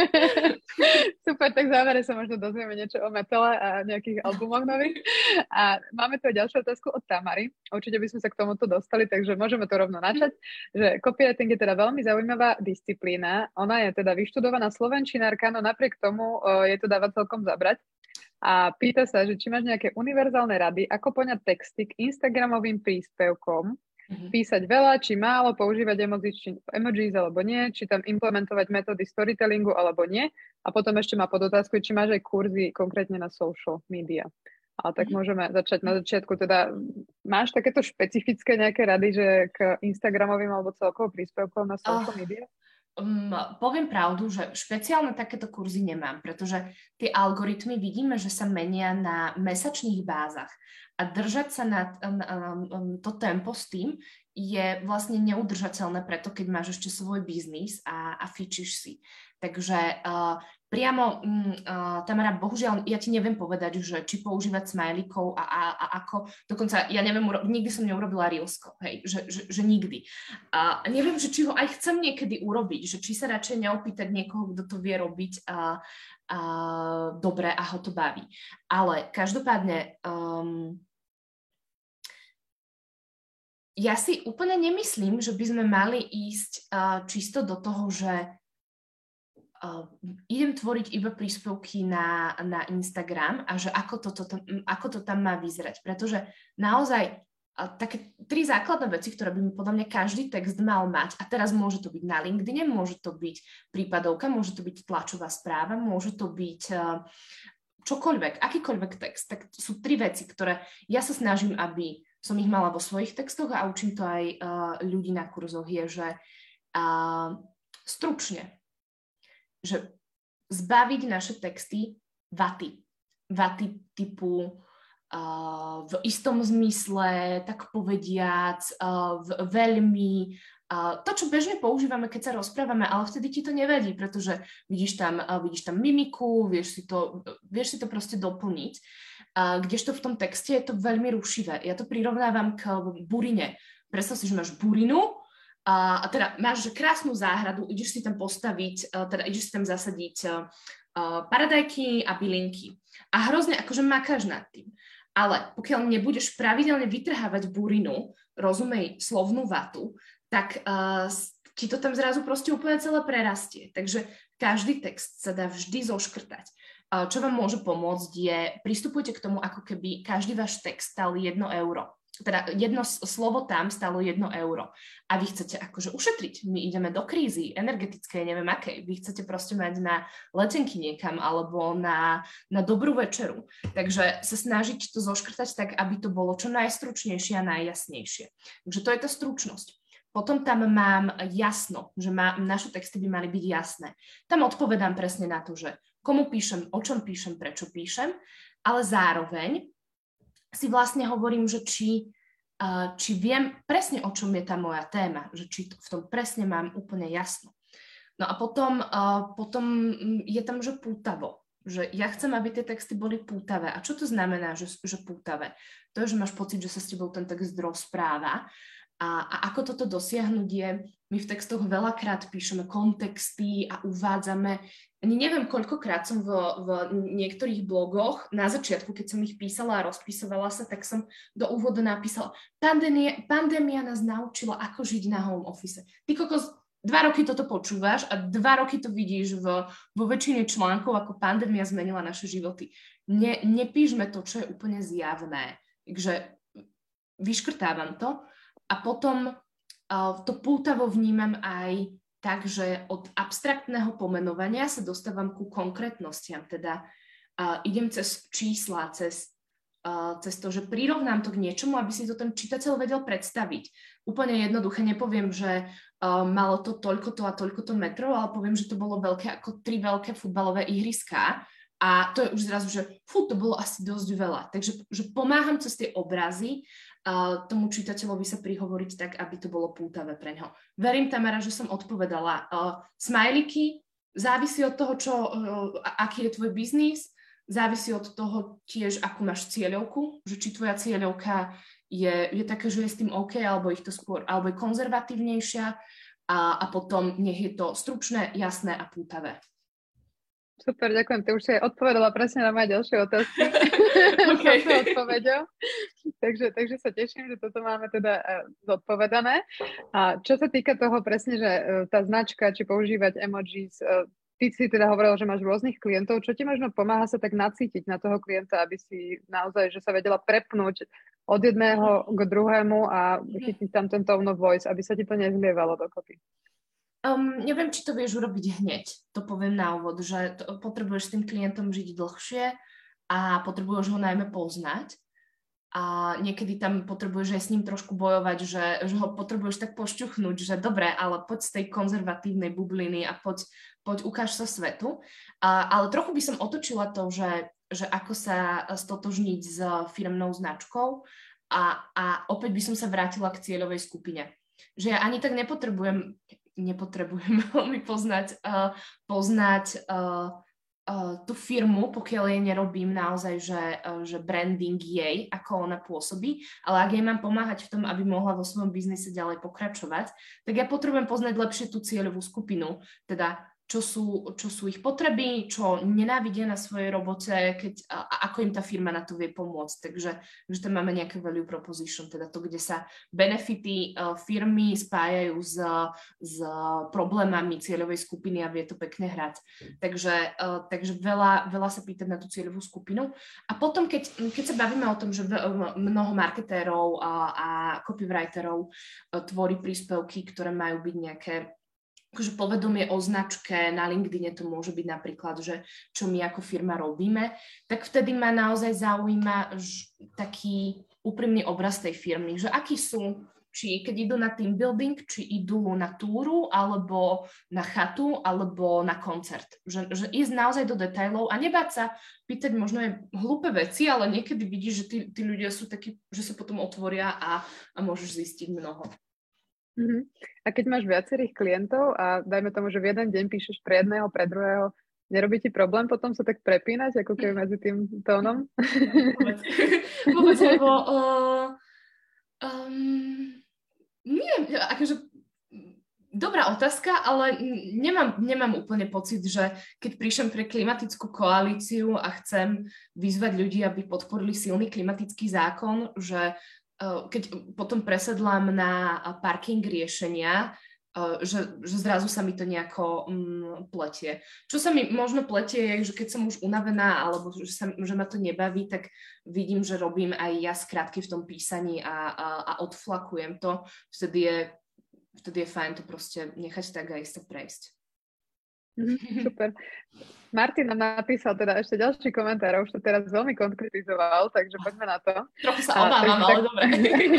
Super, tak v závere sa možno dozvieme niečo o metale a nejakých albumoch nových. A máme tu ďalšiu otázku od Tamary. Určite by sme sa k tomuto dostali, takže môžeme to rovno načať, že copywriting je teda veľmi zaujímavá disciplína. Ona je teda vyštudovaná slovenčinárka, no napriek tomu je to dáva celkom zabrať. A pýta sa, že či máš nejaké univerzálne rady, ako poňať texty k Instagramovým príspevkom, mm-hmm. písať veľa, či málo, používať emojis alebo nie, či tam implementovať metódy storytellingu alebo nie. A potom ešte má podotázku, či máš aj kurzy konkrétne na social media. Ale tak môžeme začať na začiatku. Teda máš takéto špecifické nejaké rady, že k Instagramovým alebo celkovo príspevkom na social media? Um, poviem pravdu, že špeciálne takéto kurzy nemám, pretože tie algoritmy vidíme, že sa menia na mesačných bázach a držať sa na, na, na to tempo s tým je vlastne neudržateľné preto, keď máš ešte svoj biznis a, a fičíš si. Takže uh, priamo, uh, Tamara, bohužiaľ, ja ti neviem povedať, že či používať smajlíkov a, a, a ako, dokonca ja neviem, nikdy som neurobila reelsko, hej, že, že, že nikdy. A uh, neviem, že či ho aj chcem niekedy urobiť, že či sa radšej neopýtať niekoho, kto to vie robiť a, a dobre a ho to baví. Ale každopádne, um, ja si úplne nemyslím, že by sme mali ísť uh, čisto do toho, že Uh, idem tvoriť iba príspevky na, na Instagram a že ako to, to, to, ako to tam má vyzerať. Pretože naozaj uh, také tri základné veci, ktoré by mi podľa mňa každý text mal mať, a teraz môže to byť na LinkedIne, môže to byť prípadovka, môže to byť tlačová správa, môže to byť uh, čokoľvek, akýkoľvek text. Tak sú tri veci, ktoré ja sa snažím, aby som ich mala vo svojich textoch a učím to aj uh, ľudí na kurzoch, je, že uh, stručne, že zbaviť naše texty vaty. Vaty typu uh, v istom zmysle, tak povediac, uh, v, veľmi. Uh, to, čo bežne používame, keď sa rozprávame, ale vtedy ti to nevadí, pretože vidíš tam, uh, vidíš tam mimiku, vieš si to, vieš si to proste doplniť. Uh, kdežto v tom texte je to veľmi rušivé. Ja to prirovnávam k burine. Predstav si, že máš burinu, Uh, a teda máš že krásnu záhradu, ideš si tam postaviť, uh, teda ideš si tam zasadiť uh, paradajky a bylinky. A hrozne akože makáš nad tým. Ale pokiaľ nebudeš pravidelne vytrhávať burinu, rozumej slovnú vatu, tak uh, ti to tam zrazu proste úplne celé prerastie. Takže každý text sa dá vždy zoškrtať. Uh, čo vám môže pomôcť je, pristupujte k tomu, ako keby každý váš text stal jedno euro. teda jedno slovo tam stalo jedno euro. A vy chcete akože ušetriť. My ideme do krízy energetickej, neviem akej. Vy chcete proste mať na letenky niekam alebo na, na dobrú večeru. Takže sa snažiť to zoškrtať tak, aby to bolo čo najstručnejšie a najjasnejšie. Takže to je tá stručnosť. Potom tam mám jasno, že má, naše texty by mali byť jasné. Tam odpovedám presne na to, že komu píšem, o čom píšem, prečo píšem, ale zároveň si vlastne hovorím, že či, uh, či viem presne, o čom je tá moja téma, že či v tom presne mám úplne jasno. No a potom, uh, potom je tam, že pútavo, že ja chcem, aby tie texty boli pútavé. A čo to znamená, že, že pútavé? To je, že máš pocit, že sa s tebou ten text rozpráva. A, a ako toto dosiahnuť je, my v textoch veľakrát píšeme kontexty a uvádzame, neviem koľkokrát som v, v niektorých blogoch, na začiatku, keď som ich písala a rozpisovala sa, tak som do úvodu napísala, pandémia, pandémia nás naučila, ako žiť na home office. Ty kokos, dva roky toto počúvaš a dva roky to vidíš v, vo väčšine článkov, ako pandémia zmenila naše životy. Ne, nepíšme to, čo je úplne zjavné. Takže vyškrtávam to. A potom uh, to pútavo vnímam aj tak, že od abstraktného pomenovania sa dostávam ku konkrétnostiam. Teda uh, idem cez čísla, cez, uh, cez to, že prirovnám to k niečomu, aby si to ten čitateľ vedel predstaviť. Úplne jednoduché nepoviem, že uh, malo to toľko to a toľko to metrov, ale poviem, že to bolo veľké ako tri veľké futbalové ihriská. A to je už zrazu, že fú, to bolo asi dosť veľa. Takže že pomáham cez tie obrazy uh, tomu čitateľovi sa prihovoriť tak, aby to bolo pútavé pre ňo. Verím, Tamara, že som odpovedala. Uh, smajliky závisí od toho, čo, uh, aký je tvoj biznis, závisí od toho tiež, akú máš cieľovku, že či tvoja cieľovka je, je taká, že je s tým OK, alebo ich to skôr, alebo je konzervatívnejšia a, a potom nech je to stručné, jasné a pútavé. Super, ďakujem. Ty už si odpovedala presne na moje ďalšie otázky. Okay. odpovedal. takže, takže sa teším, že toto máme teda uh, zodpovedané. A čo sa týka toho presne, že uh, tá značka, či používať emojis, uh, ty si teda hovorila, že máš rôznych klientov. Čo ti možno pomáha sa tak nacítiť na toho klienta, aby si naozaj, že sa vedela prepnúť od jedného k druhému a chytiť tam ten tone of voice, aby sa ti to nezlievalo dokopy? Um, neviem, či to vieš urobiť hneď. To poviem na úvod, že to, potrebuješ s tým klientom žiť dlhšie a potrebuješ ho najmä poznať. A niekedy tam potrebuješ aj s ním trošku bojovať, že, že ho potrebuješ tak pošťuchnúť, že dobre, ale poď z tej konzervatívnej bubliny a poď, poď ukáž sa svetu. A, ale trochu by som otočila to, že, že ako sa stotožniť s firmnou značkou a, a opäť by som sa vrátila k cieľovej skupine. Že ja ani tak nepotrebujem nepotrebujem veľmi poznať, uh, poznať uh, uh, tú firmu, pokiaľ jej nerobím naozaj, že, uh, že branding jej, ako ona pôsobí, ale ak jej mám pomáhať v tom, aby mohla vo svojom biznise ďalej pokračovať, tak ja potrebujem poznať lepšie tú cieľovú skupinu, teda čo sú, čo sú ich potreby, čo nenávidia na svojej robote, keď, a ako im tá firma na to vie pomôcť. Takže že tam máme nejaké value proposition, teda to, kde sa benefity uh, firmy spájajú s, s problémami cieľovej skupiny a vie to pekne hrať. Takže, uh, takže veľa, veľa sa pýtať na tú cieľovú skupinu. A potom, keď, keď sa bavíme o tom, že mnoho marketérov a, a copywriterov uh, tvorí príspevky, ktoré majú byť nejaké akože povedomie o značke, na LinkedIne to môže byť napríklad, že čo my ako firma robíme, tak vtedy ma naozaj zaujíma ž, taký úprimný obraz tej firmy, že akí sú, či keď idú na team building, či idú na túru, alebo na chatu, alebo na koncert. Že, že ísť naozaj do detailov a nebáť sa pýtať možno aj hlúpe veci, ale niekedy vidíš, že tí, tí ľudia sú takí, že sa potom otvoria a, a môžeš zistiť mnoho. Uh-huh. A keď máš viacerých klientov a dajme tomu, že v jeden deň píšeš pre jedného, pre druhého, nerobí ti problém potom sa tak prepínať, ako keby medzi tým tónom? Vôbec, Vôbec lebo uh, um, nie, akože dobrá otázka, ale nemám, nemám úplne pocit, že keď príšem pre klimatickú koalíciu a chcem vyzvať ľudí, aby podporili silný klimatický zákon, že keď potom presedlám na parking riešenia, Uh, že, že zrazu sa mi to nejako um, pletie. Čo sa mi možno pletie je, že keď som už unavená alebo že, sa, že ma to nebaví, tak vidím, že robím aj ja skratky v tom písaní a, a, a odflakujem to. Vtedy je, vtedy je fajn to proste nechať tak aj sa prejsť. Mm, super. Martin nám napísal teda ešte ďalší komentár, už to teraz veľmi konkretizoval, takže poďme na to. Trochu sa obávam, ale tak... dobre.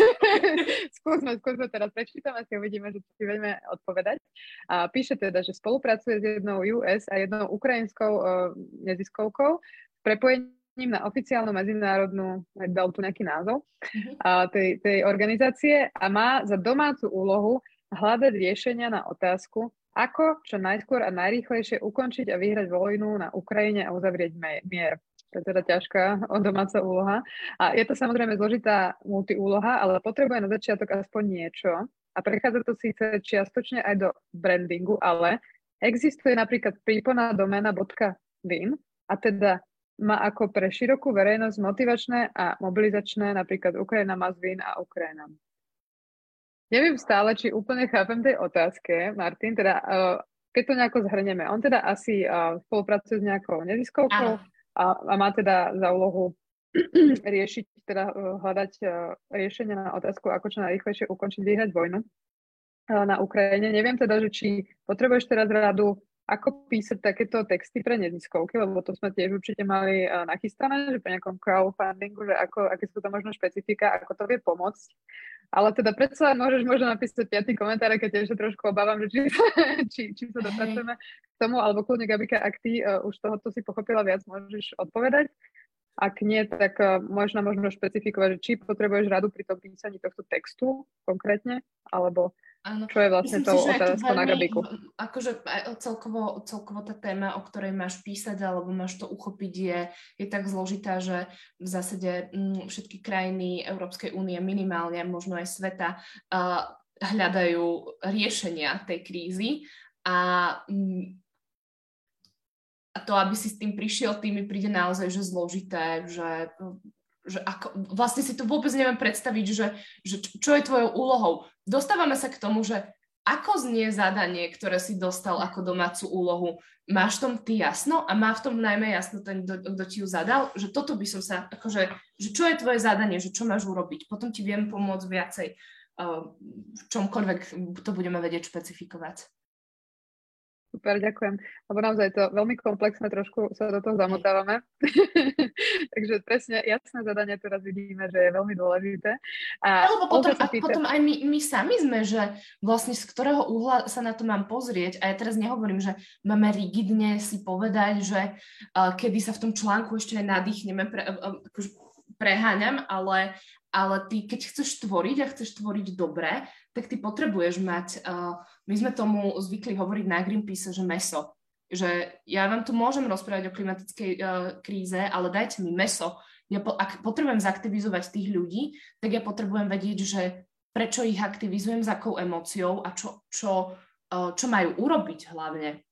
skúsme, skúsme teraz, prečítame si, uvidíme, že si vieme odpovedať. A píše teda, že spolupracuje s jednou ú es a jednou ukrajinskou uh, neziskovkou s prepojením na oficiálnu medzinárodnú, dal tu nejaký názov, mm-hmm. a tej, tej organizácie a má za domácu úlohu hľadať riešenia na otázku, ako čo najskôr a najrýchlejšie ukončiť a vyhrať vojnu na Ukrajine a uzavrieť mier. To je teda ťažká domáca úloha. A je to samozrejme zložitá multiúloha, ale potrebuje na začiatok aspoň niečo. A prechádza to síce čiastočne aj do brandingu, ale existuje napríklad prípona doména .bin a teda má ako pre širokú verejnosť motivačné a mobilizačné, napríklad Ukrajina must win a Ukrajina. Neviem stále, či úplne chápem tej otázke, Martin, teda uh, keď to nejako zhrnieme, on teda asi uh, spolupracuje s nejakou neziskovkou a, a má teda za úlohu riešiť, teda uh, hľadať uh, riešenie na otázku, ako čo najrýchlejšie ukončiť, vyhrať vojnu uh, na Ukrajine. Neviem teda, že či potrebuješ teraz radu, ako písať takéto texty pre neziskovky, lebo to sme tiež určite mali uh, nachystané, že pre nejakom crowdfundingu, že ako, aké sú to možno špecifika, ako to vie pomôcť. Ale teda predsa môžeš možno napísať piatý komentár, keď tiež trošku obávam, že či, či, či sa dopracujeme k tomu, alebo kľudne, Gabika, ak ty uh, už tohoto si pochopila viac, môžeš odpovedať. Ak nie, tak uh, možno možno špecifikovať, že či potrebuješ radu pri tom písaní tohto textu konkrétne, alebo áno. Čo je vlastne Myslím to si, otázka na Gabiku? Akože celkovo, celkovo tá téma, o ktorej máš písať alebo máš to uchopiť, je, je tak zložitá, že v zásade m, všetky krajiny Európskej únie, minimálne možno aj sveta, uh, hľadajú riešenia tej krízy a, m, a to, aby si s tým prišiel, tým mi príde naozaj že zložité, že... že ako, vlastne si to vôbec neviem predstaviť, že, že čo je tvojou úlohou. Dostávame sa k tomu, že ako znie zadanie, ktoré si dostal ako domácu úlohu. Máš v tom ty jasno a má v tom najmä jasno ten, kto ti ju zadal, že toto by som sa, akože, že čo je tvoje zadanie, že čo máš urobiť. Potom ti viem pomôcť viacej uh, v čomkoľvek to budeme vedieť špecifikovať. Super, ďakujem. Lebo naozaj to veľmi komplexné, trošku sa do toho zamotávame. Takže presne jasné zadanie teraz vidíme, že je veľmi dôležité. A Lebo potom, a potom aj my, my sami sme, že vlastne z ktorého uhla sa na to mám pozrieť. A ja teraz nehovorím, že máme rigidne si povedať, že uh, kedy sa v tom článku ešte aj nadýchneme, pre, uh, akože preháňam, ale, ale ty, keď chceš tvoriť a chceš tvoriť dobre, tak ty potrebuješ mať, uh, my sme tomu zvykli hovoriť na Greenpeace, že mäso. Že ja vám tu môžem rozprávať o klimatickej uh, kríze, ale dajte mi mäso. Ja po, ak potrebujem zaktivizovať tých ľudí, tak ja potrebujem vedieť, že prečo ich aktivizujem, s akou emóciou a čo, čo, uh, čo majú urobiť hlavne.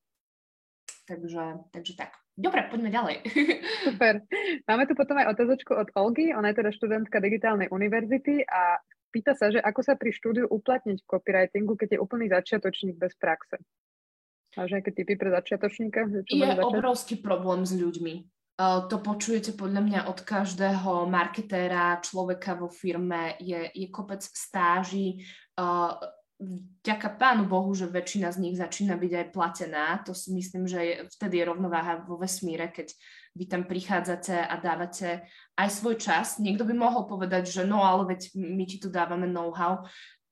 Takže, takže tak. Dobre, poďme ďalej. Super. Máme tu potom aj otázočku od Olgy, ona je teda študentka digitálnej univerzity a pýta sa, že ako sa pri štúdiu uplatniť v copywritingu, keď je úplný začiatočník bez praxe. Máš nejaké tipy pre začiatočníka? Je obrovský problém s ľuďmi. Uh, to počujete podľa mňa od každého marketéra, človeka vo firme, je, je kopec stáží. Uh, Vďaka Pánu Bohu, že väčšina z nich začína byť aj platená. To si myslím, že je, vtedy je rovnováha vo vesmíre, keď vy tam prichádzate a dávate aj svoj čas. Niekto by mohol povedať, že no, ale veď my ti tu dávame know-how.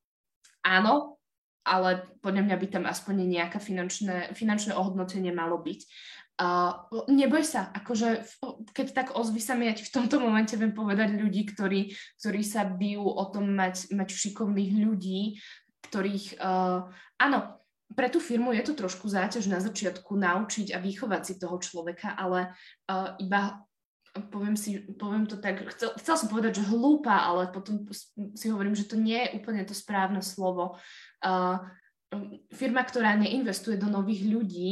Áno, ale podľa mňa by tam aspoň nejaké finančné, finančné ohodnotenie malo byť. Uh, neboj sa, akože keď tak ozví sa mi, ja ti v tomto momente viem povedať ľudí, ktorí, ktorí sa bijú o tom mať, mať šikovných ľudí, ktorých, uh, áno, pre tú firmu je to trošku záťaž na začiatku naučiť a vychovať si toho človeka, ale uh, iba, poviem si, poviem to tak, chcel, chcel som povedať, že hlúpa, ale potom si hovorím, že to nie je úplne to správne slovo. Uh, firma, ktorá neinvestuje do nových ľudí,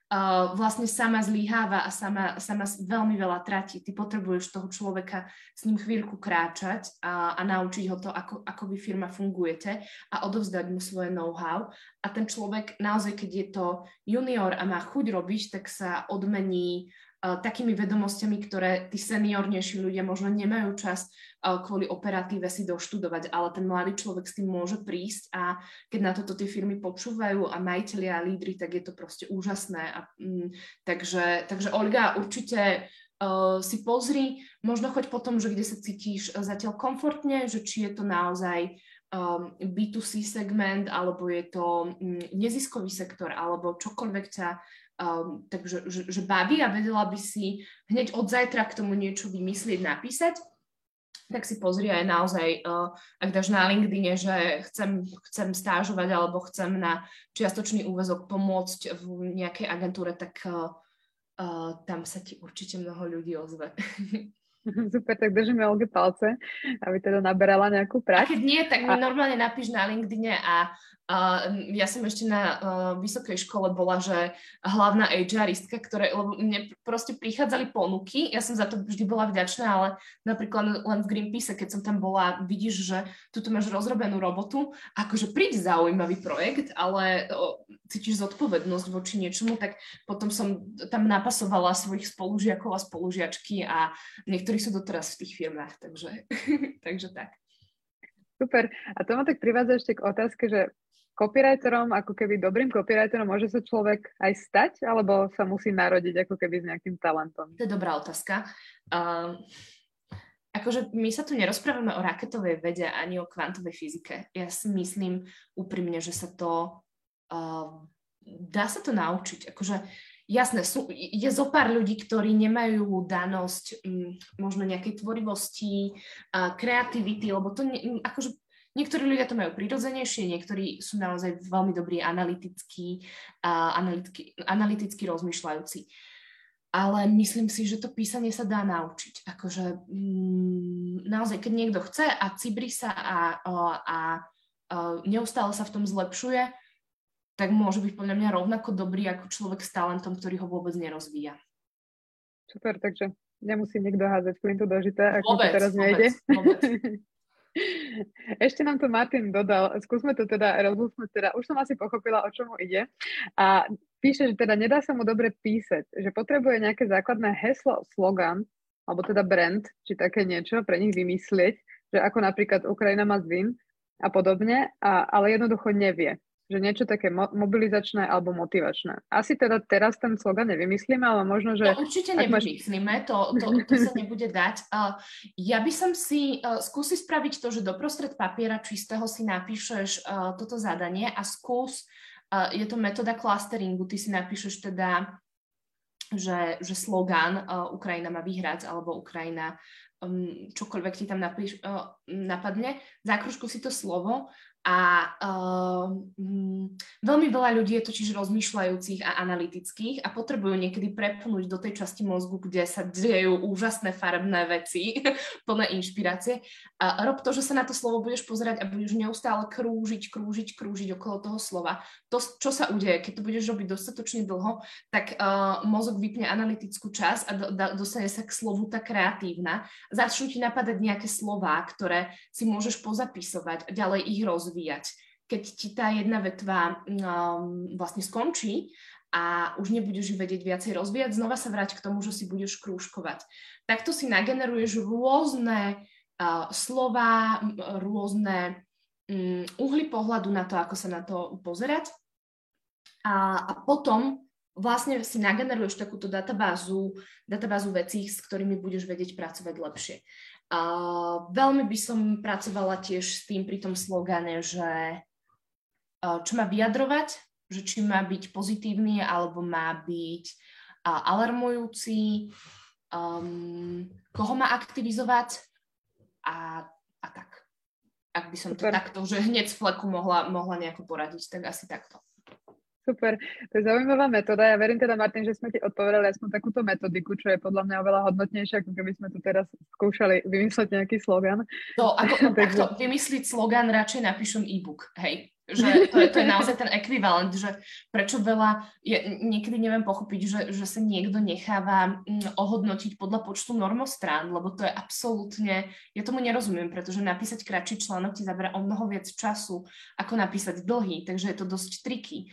uh, vlastne sama zlyháva a sama, sama veľmi veľa tratí. Ty potrebuješ toho človeka s ním chvíľku kráčať a, a naučiť ho to, ako, ako vy firma fungujete a odovzdať mu svoje know-how. A ten človek naozaj, keď je to junior a má chuť robiť, tak sa odmení uh, takými vedomosťami, ktoré tí seniornejší ľudia možno nemajú čas uh, kvôli operatíve si doštudovať, ale ten mladý človek s tým môže prísť a keď na toto tie firmy počúvajú a majitelia a lídri, tak je to proste úžasné. A, mm, takže, takže Olga, určite uh, si pozri, možno choď po tom, že kde sa cítiš zatiaľ komfortne, že či je to naozaj um, bé dva cé segment, alebo je to um, neziskový sektor, alebo čokoľvek ťa Um, takže že, že baví a vedela by si hneď od zajtra k tomu niečo vymyslieť, napísať, tak si pozri aj naozaj, uh, ak dáš na LinkedIne, že chcem, chcem stážovať alebo chcem na čiastočný úväzok pomôcť v nejakej agentúre, tak uh, uh, tam sa ti určite mnoho ľudí ozve. Super, tak držíme Olge palce, aby teda naberala nejakú prax. A keď nie, tak mi a... normálne napíš na LinkedIne a Uh, ja som ešte na uh, vysokej škole bola, že hlavná HRistka, ktoré, lebo mne proste prichádzali ponuky, ja som za to vždy bola vďačná, ale napríklad len v Greenpeace, keď som tam bola, vidíš, že tu máš rozrobenú robotu, akože príď zaujímavý projekt, ale uh, cítiš zodpovednosť voči niečomu, tak potom som tam napasovala svojich spolužiakov a spolužiačky a niektorí sú doteraz v tých firmách, takže, takže tak. Super. A to ma tak privádza ešte k otázke, že copywriterom, ako keby dobrým copywriterom môže sa človek aj stať, alebo sa musí narodiť ako keby s nejakým talentom? To je dobrá otázka. Uh, akože my sa tu nerozprávame o raketovej vede ani o kvantovej fyzike. Ja si myslím úprimne, že sa to uh, dá sa to naučiť. Akože jasné, sú, je zo pár ľudí, ktorí nemajú danosť um, možno nejakej tvorivosti, uh, kreativity, lebo to ne, akože niektorí ľudia to majú prirodzenejšie, niektorí sú naozaj veľmi dobrí analytickí, uh, analyticky, analyticky rozmýšľajúci. Ale myslím si, že to písanie sa dá naučiť. Akože mm, naozaj, keď niekto chce a cibri sa a, a, a, a neustále sa v tom zlepšuje, tak môže byť podľa mňa rovnako dobrý ako človek s talentom, ktorý ho vôbec nerozvíja. Super, takže nemusí niekto hádzať flintu do žita, ak mi to teraz vôbec, nejde. Vôbec. Ešte nám to Martin dodal, skúsme to teda, rozlúsme teda, už som asi pochopila, o čomu ide. A píše, že teda nedá sa mu dobre písať, že potrebuje nejaké základné heslo, slogan, alebo teda brand, či také niečo pre nich vymyslieť, že ako napríklad Ukrajina má zvin a podobne, a, ale jednoducho nevie. Že niečo také mo- mobilizačné alebo motivačné. Asi teda teraz ten slogan nevymyslíme, ale možno, že... No určite nevymyslíme, máš... to, to, to sa nebude dať. Uh, ja by som si uh, skúsi spraviť to, že doprostred papiera čistého si napíšeš uh, toto zadanie a skús, uh, je to metóda clusteringu, ty si napíšeš teda, že, že slogan uh, Ukrajina má vyhrať, alebo Ukrajina, um, čokoľvek ti tam napíš, uh, napadne, zákružku si to slovo. A uh, um, veľmi veľa ľudí je totiž rozmýšľajúcich a analytických a potrebujú niekedy prepnúť do tej časti mozgu, kde sa dejú úžasné farebné veci, plné inšpirácie. A rob to, že sa na to slovo budeš pozerať a budeš neustále krúžiť, krúžiť, krúžiť okolo toho slova. To, čo sa udeje, keď to budeš robiť dostatočne dlho, tak uh, mozog vypne analytickú časť a do, do, dostane sa k slovu tá kreatívna. Začnú ti napadať nejaké slová, ktoré si môžeš pozapisovať a ďalej ich rozvíjať. Keď ti tá jedna vetva um, vlastne skončí a už nebudeš vedieť viacej rozvíjať, znova sa vráť k tomu, že si budeš krúžkovať. Takto si nageneruješ rôzne uh, slova, rôzne um, uhly pohľadu na to, ako sa na to pozerať. A, a potom vlastne si nageneruješ takúto databázu, databázu vecí, s ktorými budeš vedieť pracovať lepšie. Uh, veľmi by som pracovala tiež s tým pri tom slogane, že uh, čo má vyjadrovať, že či má byť pozitívny alebo má byť uh, alarmujúci, um, koho má aktivizovať a, a tak. Ak by som Super. To takto, že hneď z fleku mohla, mohla nejako poradiť, tak asi takto. Super, to je zaujímavá metóda. Ja verím teda, Martin, že sme ti odpovedali aspoň takúto metodiku, čo je podľa mňa oveľa hodnotnejšia, ako keby sme tu teraz skúšali vymysleť nejaký slogan. To, ako, no, Takže... takto vymysliť slogan, radšej napíšem e-book, hej. Že to je, to je naozaj ten ekvivalent, že prečo veľa, je, niekedy neviem pochopiť, že, že sa niekto necháva mm, ohodnotiť podľa počtu normostrán, lebo to je absolútne, ja tomu nerozumiem, pretože napísať kratší článok ti zabera o mnoho viac času, ako napísať dlhý, takže je to dosť triky.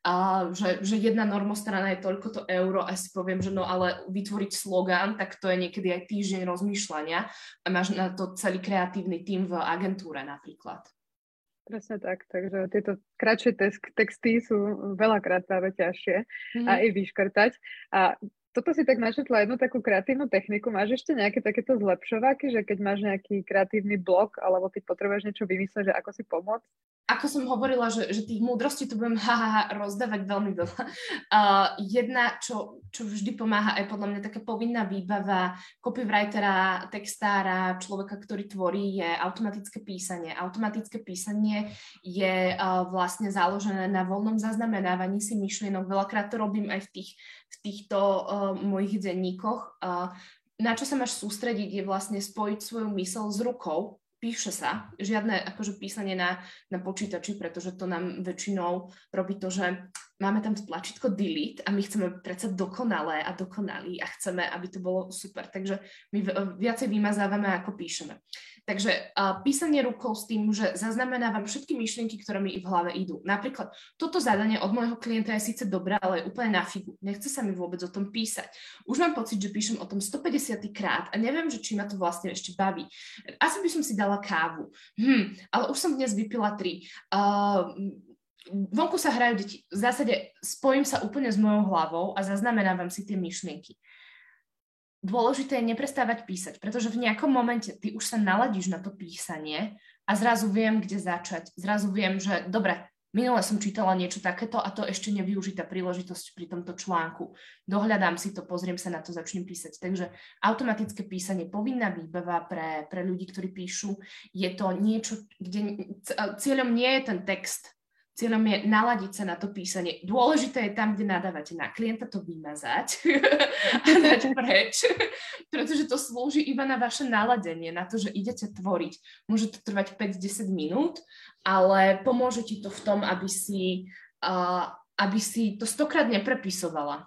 A že, že jedna normostrana je toľko to euro a si poviem, že no ale vytvoriť slogán, tak to je niekedy aj týždeň rozmýšľania a máš na to celý kreatívny tím v agentúre napríklad. Presne tak, takže tieto kratšie texty sú veľakrát práve ťažšie mm-hmm. a i vyškrtať. A toto si tak načetla jednu takú kreatívnu techniku. Máš ešte nejaké takéto zlepšováky, že keď máš nejaký kreatívny blok alebo keď potrebuješ niečo vymyslieť, že ako si pomôcť? Ako som hovorila, že, že tých múdrostí tu budem haha, rozdávať veľmi veľa. Uh, jedna, čo, čo vždy pomáha, aj podľa mňa taká povinná výbava copywritera, textára, človeka, ktorý tvorí, je automatické písanie. Automatické písanie je uh, vlastne založené na voľnom zaznamenávaní si myšlienok. Veľakrát to robím aj v, tých, v týchto uh, mojich denníkoch. Uh, na čo sa máš sústrediť, je vlastne spojiť svoju myseľ s rukou. Píše sa, žiadne akože písanie na, na počítači, pretože to nám väčšinou robí to, že máme tam tlačítko delete a my chceme predsa dokonalé a dokonalý a chceme, aby to bolo super. Takže my viacej vymazávame, ako píšeme. Takže uh, písanie rukou s tým, že zaznamenávam všetky myšlienky, ktoré mi v hlave idú. Napríklad, toto zadanie od môjho klienta je síce dobré, ale je úplne na figu. Nechce sa mi vôbec o tom písať. Už mám pocit, že píšem o tom stopäťdesiat krát a neviem, že či ma to vlastne ešte baví. Asi by som si dala kávu. Hm, ale už som dnes vypila tri. Uh, vonku sa hrajú deti. V zásade spojím sa úplne s mojou hlavou a zaznamenávam si tie myšlienky. Dôležité je neprestávať písať, pretože v nejakom momente ty už sa naladíš na to písanie a zrazu viem, kde začať. Zrazu viem, že dobre, minule som čítala niečo takéto a to ešte nevyužitá príležitosť pri tomto článku. Dohľadám si to, pozriem sa na to, začnem písať. Takže automatické písanie, povinná výbava pre, pre ľudí, ktorí píšu, je to niečo, kde cieľom nie je ten text, cieľom je naladiť sa na to písanie. Dôležité je tam, kde nadávate na klienta, to vymazať a dať preč, pretože to slúži iba na vaše naladenie, na to, že idete tvoriť. Môže to trvať päť až desať minút, ale pomôže ti to v tom, aby si, uh, aby si to stokrát neprepisovala.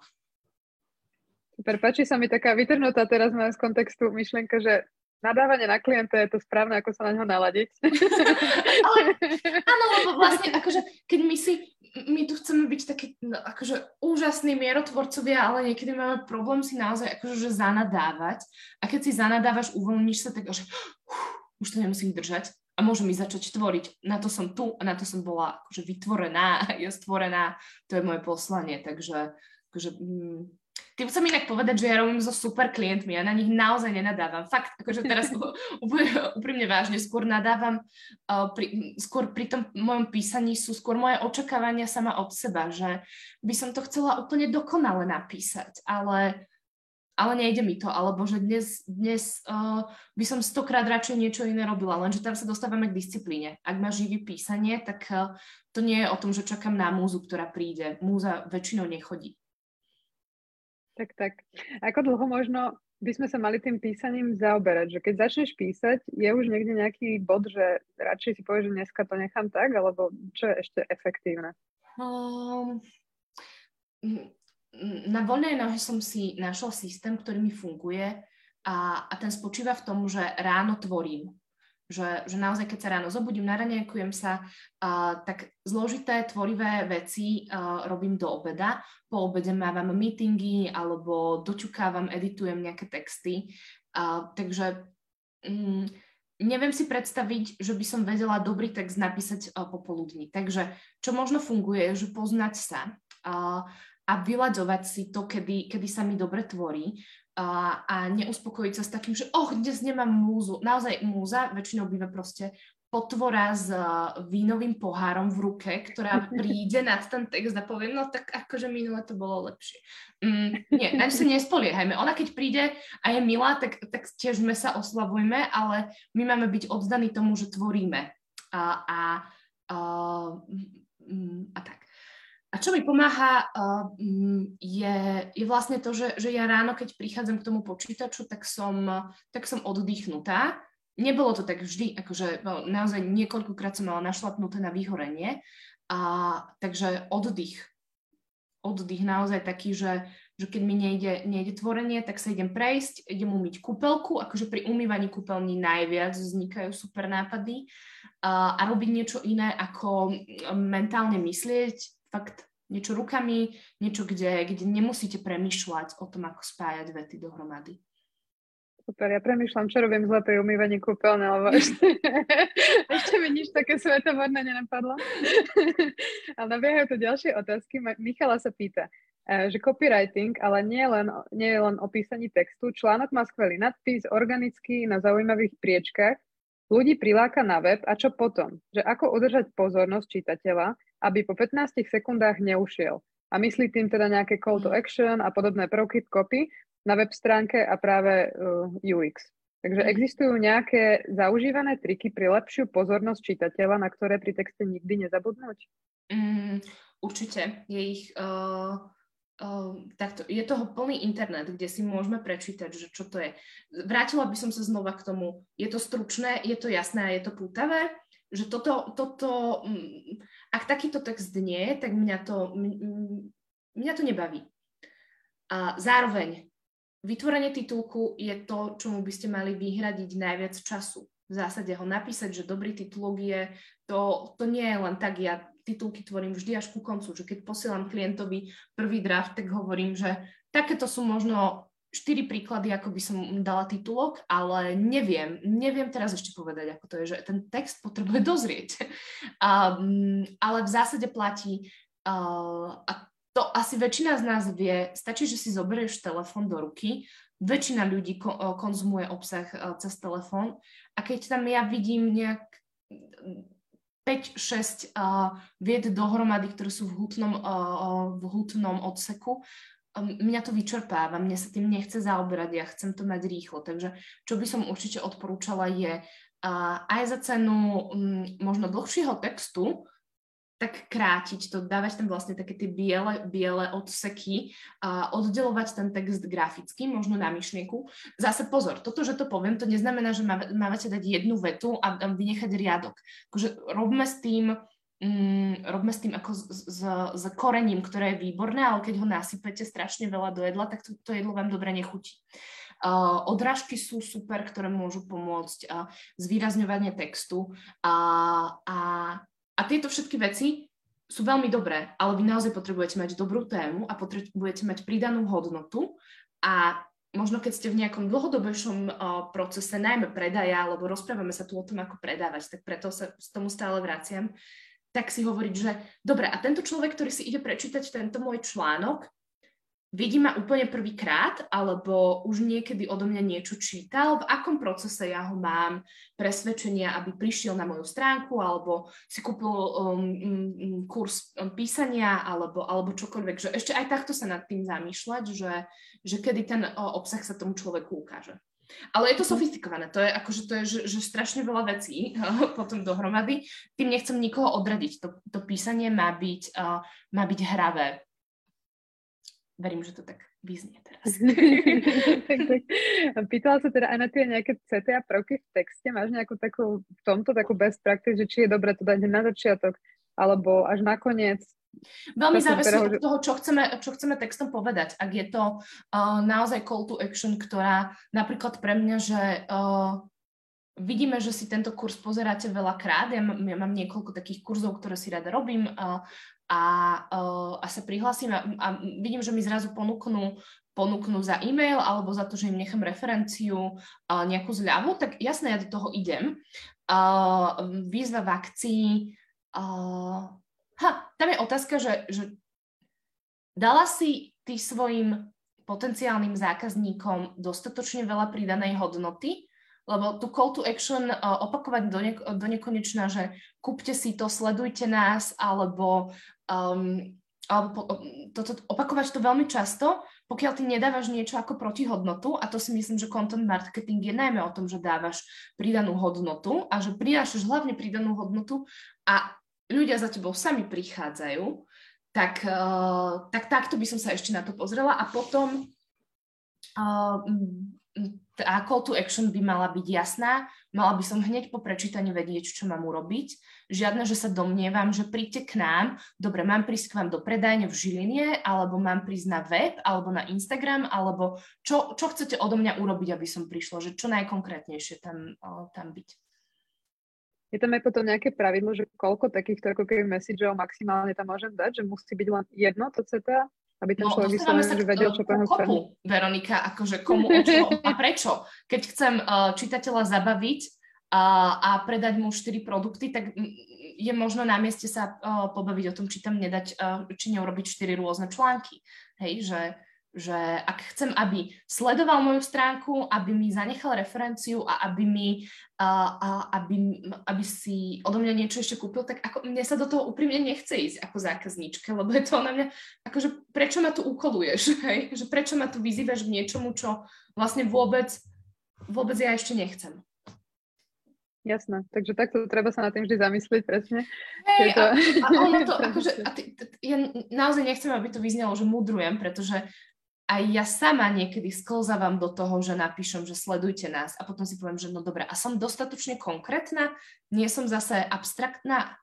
Super, páči sa mi taká vytrhnutá teraz z kontextu myšlienka, že nadávanie na klienta je to správne, ako sa na ňo naladiť. Ale, áno, lebo vlastne, akože, keď my si, my tu chceme byť takí, no, akože, úžasní mierotvorcovia, ale niekedy máme problém si naozaj, akože, že zanadávať. A keď si zanadávaš, uvoľníš sa, tak že uh, už to nemusím držať a môžem mi začať tvoriť. Na to som tu a na to som bola, akože, vytvorená, je stvorená, to je moje poslanie, takže, akože, mm, Ty chcem inak povedať, že ja robím so super klientmi, ja na nich naozaj nenadávam. Fakt, akože teraz úplne úprimne vážne, skôr nadávam, uh, pri, skôr pri tom mojom písaní sú skôr moje očakávania sama od seba, že by som to chcela úplne dokonale napísať, ale, ale nejde mi to, alebo že dnes, dnes uh, by som stokrát radšej niečo iné robila, lenže tam sa dostávame k disciplíne. Ak má živý písanie, tak uh, to nie je o tom, že čakám na múzu, ktorá príde. Múza väčšinou nechodí. Tak, tak. Ako dlho možno by sme sa mali tým písaním zaoberať? Že keď začneš písať, je už niekde nejaký bod, že radšej si povieš, že dneska to nechám tak, alebo čo je ešte efektívne? Um, na voľnej nohe som si našla systém, ktorý mi funguje a, a ten spočíva v tom, že ráno tvorím. Že, že naozaj, keď sa ráno zobudím, naranejkujem sa, uh, tak zložité, tvorivé veci uh, robím do obeda. Po obede mávam meetingy alebo doťukávam, editujem nejaké texty. Uh, takže um, neviem si predstaviť, že by som vedela dobrý text napísať uh, popoludní. Takže čo možno funguje, je, že poznať sa uh, a vyľadzovať si to, kedy, kedy sa mi dobre tvorí. A, a neuspokojiť sa s takým, že oh, dnes nemám múzu. Naozaj múza väčšinou býva proste potvora s uh, vínovým pohárom v ruke, ktorá príde nad ten text a povie, no tak akože minule to bolo lepšie. Mm, nie, na sa nespoliehajme. Ona keď príde a je milá, tak, tak tiežme sa, oslavujme, ale my máme byť oddaní tomu, že tvoríme. A, a, a, a tak. A čo mi pomáha, uh, je, je vlastne to, že, že ja ráno, keď prichádzam k tomu počítaču, tak som, tak som oddychnutá. Nebolo to tak vždy, akože no, naozaj niekoľkokrát som mala našlapnuté na vyhorenie. A, takže oddych. Oddych naozaj taký, že, že keď mi nejde, nejde tvorenie, tak sa idem prejsť, idem umyť kúpeľku. Akože pri umývaní kúpeľní najviac vznikajú super nápady. A, a robiť niečo iné, ako mentálne myslieť, fakt niečo rukami, niečo, kde, kde nemusíte premýšľať o tom, ako spájať vety dohromady. Super, ja premýšľam, čo robím zle pri umývaní kúpeľne, lebo ešte, ešte mi nič také svetovorné nenapadlo. Ale nabiehajú tu ďalšie otázky. Michala sa pýta, že copywriting, ale nie, len, nie je len o písaní textu. Článok má skvelý nadpis, organický, na zaujímavých priečkách. Ľudí priláka na web a čo potom? Že ako udržať pozornosť čitateľa, aby po pätnástich sekundách neušiel. A myslí tým teda nejaké call to action a podobné prvky v copy na web stránke a práve uh, ú iks. Takže existujú nejaké zaužívané triky pri lepšiu pozornosť čitateľa, na ktoré pri texte nikdy nezabudnúť? Mm, určite. Je ich... Uh... Uh, takto, je toho plný internet, kde si môžeme prečítať, že čo to je. Vrátila by som sa znova k tomu. Je to stručné, je to jasné a je to pútavé, že toto, toto um, ak takýto text nie, tak mňa to, m, mňa to nebaví. A zároveň, vytvorenie titulku je to, čomu by ste mali vyhradiť najviac času. V zásade ho napísať, že dobrý titulok je, to, to nie je len tak, ja titulky tvorím vždy až ku koncu, že keď posielam klientovi prvý draft, tak hovorím, že takéto sú možno štyri príklady, ako by som dala titulok, ale neviem, neviem teraz ešte povedať, ako to je, že ten text potrebuje dozrieť. Um, ale v zásade platí, uh, a to asi väčšina z nás vie, stačí, že si zoberieš telefón do ruky, väčšina ľudí ko- konzumuje obsah uh, cez telefón a keď tam ja vidím nejak päť šesť uh, vied dohromady, ktoré sú v hutnom, uh, v hutnom odseku, um, mňa to vyčerpáva, mne sa tým nechce zaoberať, ja chcem to mať rýchlo. Takže čo by som určite odporúčala je uh, aj za cenu um, možno dlhšieho textu, tak krátiť to, dávať tam vlastne také tie biele, biele odseky a oddelovať ten text graficky, možno na myšlienku. Zase pozor, toto, že to poviem, to neznamená, že máte dať jednu vetu a vynechať riadok. Akože robme s tým, mm, robme s tým ako s, s, s korením, ktoré je výborné, ale keď ho nasypete strašne veľa do jedla, tak to, to jedlo vám dobre nechutí. Uh, odrážky sú super, ktoré môžu pomôcť, uh, zvýrazňovanie textu uh, a A tieto všetky veci sú veľmi dobré, ale vy naozaj potrebujete mať dobrú tému a potrebujete mať pridanú hodnotu a možno keď ste v nejakom dlhodobejšom uh, procese, najmä predaja, alebo rozprávame sa tu o tom, ako predávať, tak preto sa s tomu stále vraciam, tak si hovoriť, že dobre, a tento človek, ktorý si ide prečítať tento môj článok, vidí ma úplne prvýkrát, alebo už niekedy odo mňa niečo čítal, v akom procese ja ho mám presvedčenia, aby prišiel na moju stránku, alebo si kúpil um, um, kurz um, písania, alebo, alebo čokoľvek. Že ešte aj takto sa nad tým zamýšľať, že, že kedy ten uh, obsah sa tomu človeku ukáže. Ale je to sofistikované, to je akože to je, že, že strašne veľa vecí uh, potom dohromady. Tým nechcem nikoho odradiť. To, to písanie má byť, uh, má byť hravé. Verím, že to tak vyznie teraz. tak, tak. Pýtala sa teda aj na tie nejaké cé té á prvky v texte. Máš nejakú takú, v tomto takú best practice, že či je dobre to dať na začiatok, alebo až nakoniec? Veľmi závisí od toho, čo chceme, čo chceme textom povedať. Ak je to uh, naozaj call to action, ktorá napríklad pre mňa, že uh, vidíme, že si tento kurz pozeráte veľakrát. Ja, m- ja mám niekoľko takých kurzov, ktoré si rada robím uh, a, uh, a sa prihlasím a, a vidím, že mi zrazu ponúknú, ponúknú za e-mail alebo za to, že im nechám referenciu uh, nejakú zľavu, tak jasné, ja do toho idem. Uh, výzva v akcii. Uh, ha, tam je otázka, že, že dala si ty svojim potenciálnym zákazníkom dostatočne veľa pridanej hodnoty, lebo tu call to action uh, opakovať do, ne- do nekonečna, že kúpte si to, sledujte nás, alebo, um, alebo to, to, opakovať to veľmi často, pokiaľ ty nedávaš niečo ako protihodnotu, a to si myslím, že content marketing je najmä o tom, že dávaš pridanú hodnotu a že prinášaš hlavne pridanú hodnotu a ľudia za tebou sami prichádzajú, tak, uh, tak takto by som sa ešte na to pozrela a potom uh, tá call to action by mala byť jasná, mala by som hneď po prečítaní vedieť, čo mám urobiť. Žiadne, že sa domnievam, že príďte k nám, dobre, mám prísť k vám do predajne v Žiline, alebo mám prísť na web, alebo na Instagram, alebo čo, čo chcete odo mňa urobiť, aby som prišla, že čo najkonkrétnejšie tam, uh, tam byť. Je tam aj potom nejaké pravidlo, že koľko takýchto ako keby messageov maximálne tam môžem dať, že musí byť len jedno to cé té á, aby ten no, človek vyslovene vedel, čo po ňom chce. Veronika, akože komu, o čo a prečo. Keď chcem uh, čitateľa zabaviť uh, a predať mu štyri produkty, tak je možno na mieste sa uh, pobaviť o tom, či tam nedať, uh, či neurobiť štyri rôzne články. Hej, že že ak chcem, aby sledoval moju stránku, aby mi zanechal referenciu a aby mi, uh, uh, aby, aby si odo mňa niečo ešte kúpil, tak ako mne sa do toho úprimne nechce ísť ako zákazníčke, lebo je to na mňa, akože prečo ma tu ukoluješ, hej? Že prečo ma tu vyzývaš k niečomu, čo vlastne vôbec, vôbec ja ešte nechcem. Jasné, takže takto treba sa na tým vždy zamyslieť, presne. Hej, to... a, a ono to, akože, a ty, t, ja naozaj nechcem, aby to vyznelo, že mudrujem, pretože aj ja sama niekedy sklzávam do toho, že napíšem, že sledujte nás a potom si poviem, že no dobre, a som dostatočne konkrétna, nie som zase abstraktná.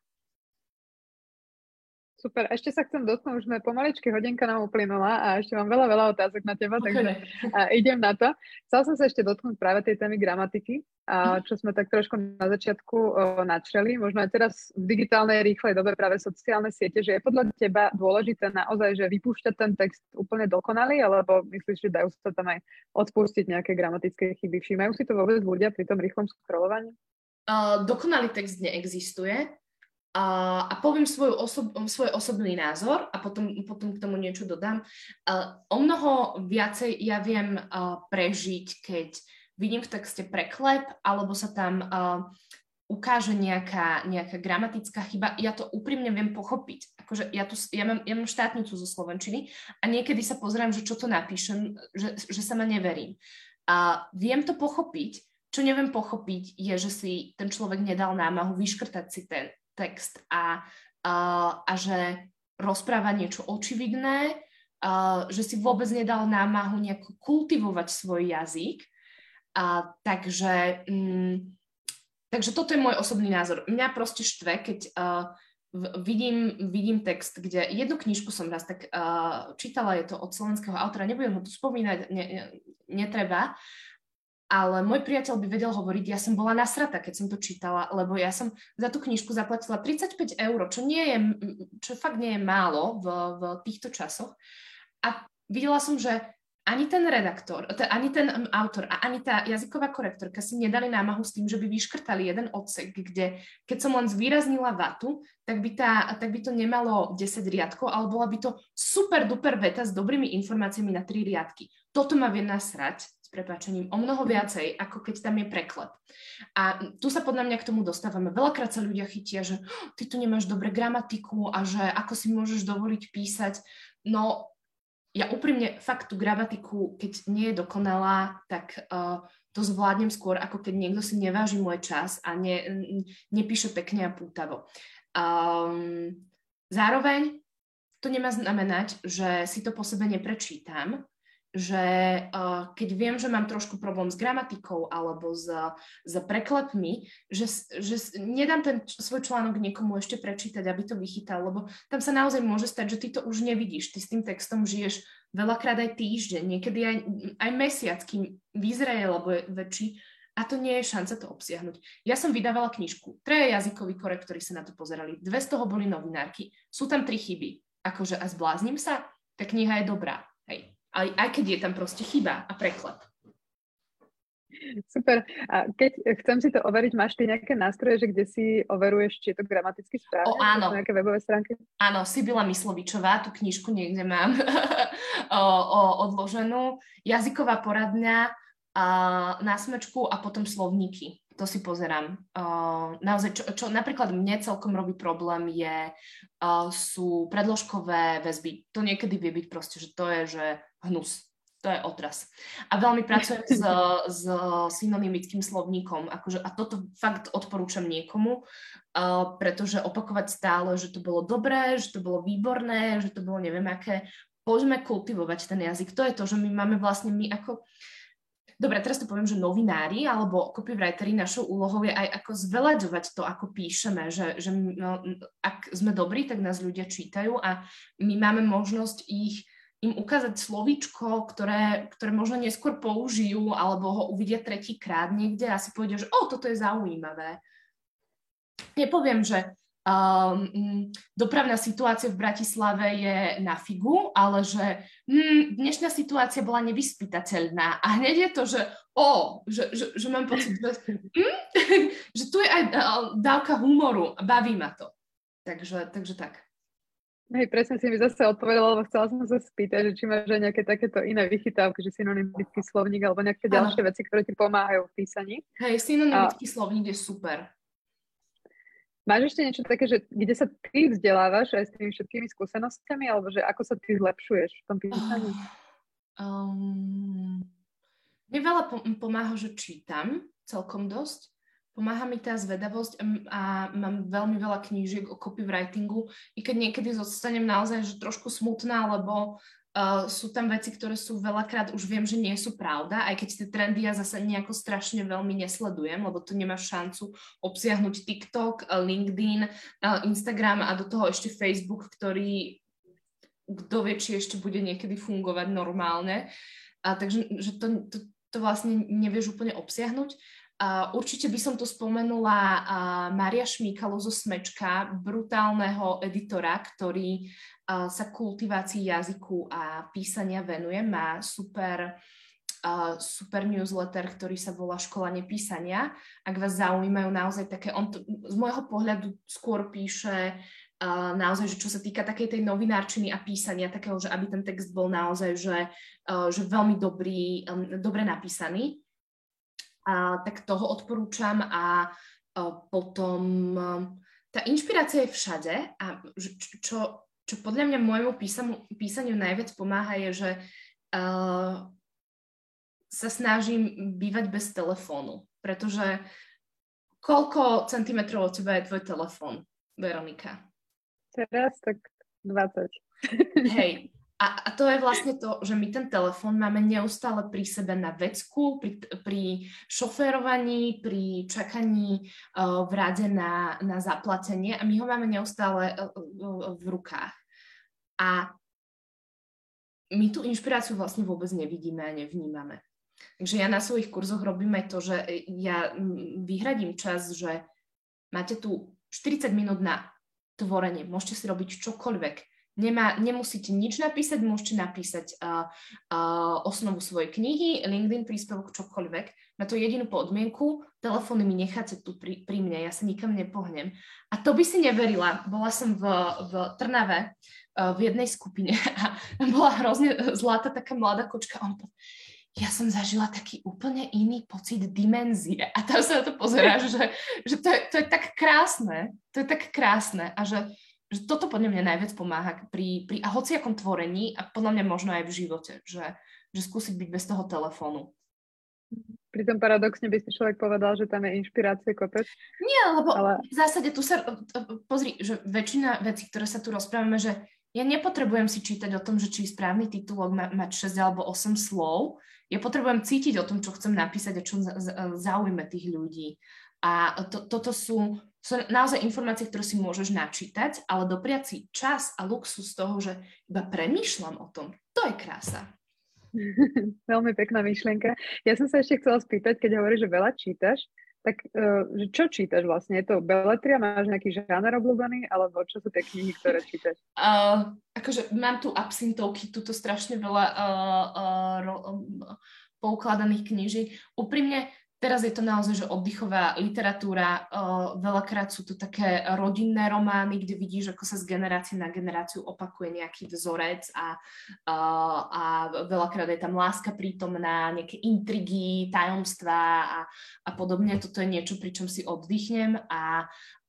Super, ešte sa chcem dotknúť, už sme pomaličky, hodinka nám uplynula a ešte mám veľa, veľa otázok na teba, okay. takže a idem na to. Chcela som sa ešte dotknúť práve tej témy gramatiky, a čo sme tak trošku na začiatku o, načreli, možno aj teraz v digitálnej rýchlej dobe práve sociálne siete, že je podľa teba dôležité naozaj, že vypúšťať ten text úplne dokonalý, alebo myslíš, že dajú sa tam aj odpustiť nejaké gramatické chyby? Všímajú si to vôbec ľudia pri tom rýchlom scrollovaní? Uh, dokonalý text neexistuje. Uh, a poviem svoj, osob, svoj osobný názor a potom, potom k tomu niečo dodám. Uh, o mnoho viacej ja viem uh, prežiť, keď vidím v texte preklep, alebo sa tam uh, ukáže nejaká, nejaká gramatická chyba. Ja to úprimne viem pochopiť. Akože ja, tu, ja, mám, ja mám štátnicu zo slovenčiny a niekedy sa pozerám, že čo to napíšem, že, že sa ma neverím. Uh, viem to pochopiť. Čo neviem pochopiť je, že si ten človek nedal námahu vyškrtať si ten text a, a, a že rozpráva niečo očividné, a, že si vôbec nedal námahu nejako kultivovať svoj jazyk. A, takže, mm, takže toto je môj osobný názor. Mňa proste štve, keď uh, vidím, vidím text, kde jednu knižku som raz tak uh, čítala, je to od slovenského autora, nebudem ho tu spomínať, ne, ne, netreba, ale môj priateľ by vedel hovoriť, ja som bola nasratá, keď som to čítala, lebo ja som za tú knižku zaplatila tridsaťpäť eur, čo, nie je, čo fakt nie je málo v, v týchto časoch. A videla som, že ani ten redaktor, ani ten autor a ani tá jazyková korektorka si nedali námahu s tým, že by vyškrtali jeden odsek, kde keď som len zvýraznila vatu, tak by, tá, tak by to nemalo desať riadkov, ale bola by to super duper veta s dobrými informáciami na tri riadky. Toto ma vie nasrať, prepáčením, o mnoho viacej, ako keď tam je preklep. A tu sa podľa mňa k tomu dostávame. Veľakrát sa ľudia chytia, že ty tu nemáš dobre gramatiku a že ako si môžeš dovoliť písať. No, ja úprimne fakt tú gramatiku, keď nie je dokonalá, tak uh, to zvládnem skôr, ako keď niekto si neváži môj čas a ne, nepíše pekne a pútavo. Um, zároveň to nemá znamenať, že si to po sebe neprečítam, že uh, keď viem, že mám trošku problém s gramatikou alebo s, s preklepmi, že, že nedám ten svoj článok niekomu ešte prečítať, aby to vychytal, lebo tam sa naozaj môže stať, že ty to už nevidíš. Ty s tým textom žiješ veľakrát aj týždeň, niekedy aj, aj mesiac, kým vyzreje, lebo je väčší a to nie je šanca to obsiahnuť. Ja som vydávala knižku, traja jazykoví korektori sa na to pozerali, dve z toho boli novinárky, sú tam tri chyby. Akože a zbláznim sa, tá kniha je dobrá, hej. Aj, aj keď je tam proste chyba a preklep. Super. A keď chcem si to overiť, máš ty nejaké nástroje, že kde si overuješ, či je to gramaticky správne? O, áno. Nejaké webové stránky? Áno, Sibila Myslovičová, tú knižku niekde mám o, o, odloženú. Jazyková poradňa a, na smečku a potom slovníky. To si pozerám. Uh, naozaj, čo, čo napríklad mne celkom robí problém, je, uh, sú predložkové väzby. To niekedy vie byť proste, že to je, že hnus. To je otras. A veľmi pracujem s, s synonymickým slovníkom. Akože, a toto fakt odporúčam niekomu, uh, pretože opakovať stále, že to bolo dobré, že to bolo výborné, že to bolo neviem aké. Poďme kultivovať ten jazyk. To je to, že my máme vlastne my ako... Dobre, teraz to poviem, že novinári alebo copywriteri našou úlohou je aj ako zveľaďovať to, ako píšeme, že, že no, ak sme dobrí, tak nás ľudia čítajú a my máme možnosť ich im ukázať slovíčko, ktoré, ktoré možno neskôr použijú alebo ho uvidia tretíkrát niekde a si povedia, že o, toto je zaujímavé. Nepoviem, že um, dopravná situácia v Bratislave je na figu, ale že hm, dnešná situácia bola nevyspytateľná a hneď je to, že o, že, že, že mám pocit, že, hm, že tu je aj dávka humoru a baví ma to. Takže, takže tak. Hej, presne si mi zase odpovedala, lebo chcela som sa spýtať, že či máš aj nejaké takéto iné vychytávky, že synonymický slovník alebo nejaké ano. Ďalšie veci, ktoré ti pomáhajú v písaní. Hej, synonymický a... slovník je super. Máš ešte niečo také, že kde sa ty vzdelávaš aj s tými všetkými skúsenostiami, alebo že ako sa ty zlepšuješ v tom písaní? Oh, um, mne veľa pomáha, že čítam celkom dosť. Pomáha mi tá zvedavosť a mám veľmi veľa knížiek o copywritingu, i keď niekedy zostanem naozaj že trošku smutná, lebo uh, sú tam veci, ktoré sú veľakrát, už viem, že nie sú pravda, aj keď tie trendy ja zase nejako strašne veľmi nesledujem, lebo tu nemáš šancu obsiahnuť TikTok, LinkedIn, Instagram a do toho ešte Facebook, ktorý kto vie, či ešte bude niekedy fungovať normálne. A takže že to, to, to vlastne nevieš úplne obsiahnuť. Uh, určite by som tu spomenula uh, Mária Šmíkalu zo Smečka, brutálneho editora, ktorý uh, sa kultivácii jazyku a písania venuje. Má super, uh, super newsletter, ktorý sa volá Škola nepísania. Ak vás zaujímajú naozaj také, on to, z môjho pohľadu skôr píše uh, naozaj, že čo sa týka takej tej novinárčiny a písania, takého, že aby ten text bol naozaj, že, uh, že veľmi dobrý, um, dobre napísaný. A, tak toho odporúčam a, a potom a, tá inšpirácia je všade a čo, čo podľa mňa môjmu písaniu, písaniu najviac pomáha je, že a, sa snažím bývať bez telefónu, pretože koľko centimetrov od teba je tvoj telefón, Veronika? Teraz tak dvadsať. Hej. A, a to je vlastne to, že my ten telefón máme neustále pri sebe na vecku, pri, pri šoférovaní, pri čakaní uh, v rade na, na zaplatenie a my ho máme neustále uh, uh, v rukách. A my tú inšpiráciu vlastne vôbec nevidíme a nevnímame. Takže ja na svojich kurzoch robím aj to, že ja vyhradím čas, že máte tu štyridsať minút na tvorenie, môžete si robiť čokoľvek. Nemá, nemusíte nič napísať, môžete napísať uh, uh, osnovu svojej knihy, LinkedIn, príspevok, čokoľvek. Na to jedinú podmienku, telefóny mi necháte tu pri, pri mne, ja sa nikam nepohnem. A to by si neverila. Bola som v, v Trnave uh, v jednej skupine a bola hrozne zlatá taká mladá kočka. On povedal, ja som zažila taký úplne iný pocit dimenzie. A tam sa na to pozeráš, že, že to, je, to je tak krásne. To je tak krásne. A že že toto podľa mňa najviac pomáha pri, pri a hociakom tvorení a podľa mňa možno aj v živote, že, že skúsiť byť bez toho telefónu. Pritom paradoxne by si človek povedal, že tam je inšpirácia kopec. Nie, lebo ale... v zásade tu sa, pozri, že väčšina vecí, ktoré sa tu rozprávame, že ja nepotrebujem si čítať o tom, že či správny titulok má mať šesť alebo osem slov, ja potrebujem cítiť o tom, čo chcem napísať a čo zaujíme tých ľudí. A to, toto sú, sú naozaj informácie, ktoré si môžeš načítať, ale dopriať si čas a luxus z toho, že iba premýšľam o tom, to je krása. Veľmi pekná myšlienka. Ja som sa ešte chcela spýtať, keď hovoríš, že veľa čítaš, tak uh, čo čítaš vlastne? Je to beletria? Máš nejaký žáner obľúbený? Alebo čo sú tie knihy, ktoré čítaš? Uh, akože mám tu absintovky, tuto strašne veľa uh, uh, ro- uh, poukladaných knížiek. Úprimne, teraz je to naozaj, že oddychová literatúra, uh, veľakrát sú to také rodinné romány, kde vidíš, ako sa z generácie na generáciu opakuje nejaký vzorec a, uh, a veľakrát je tam láska prítomná, nejaké intrigy, tajomstvá a, a podobne. Toto je niečo, pri čom si oddychnem a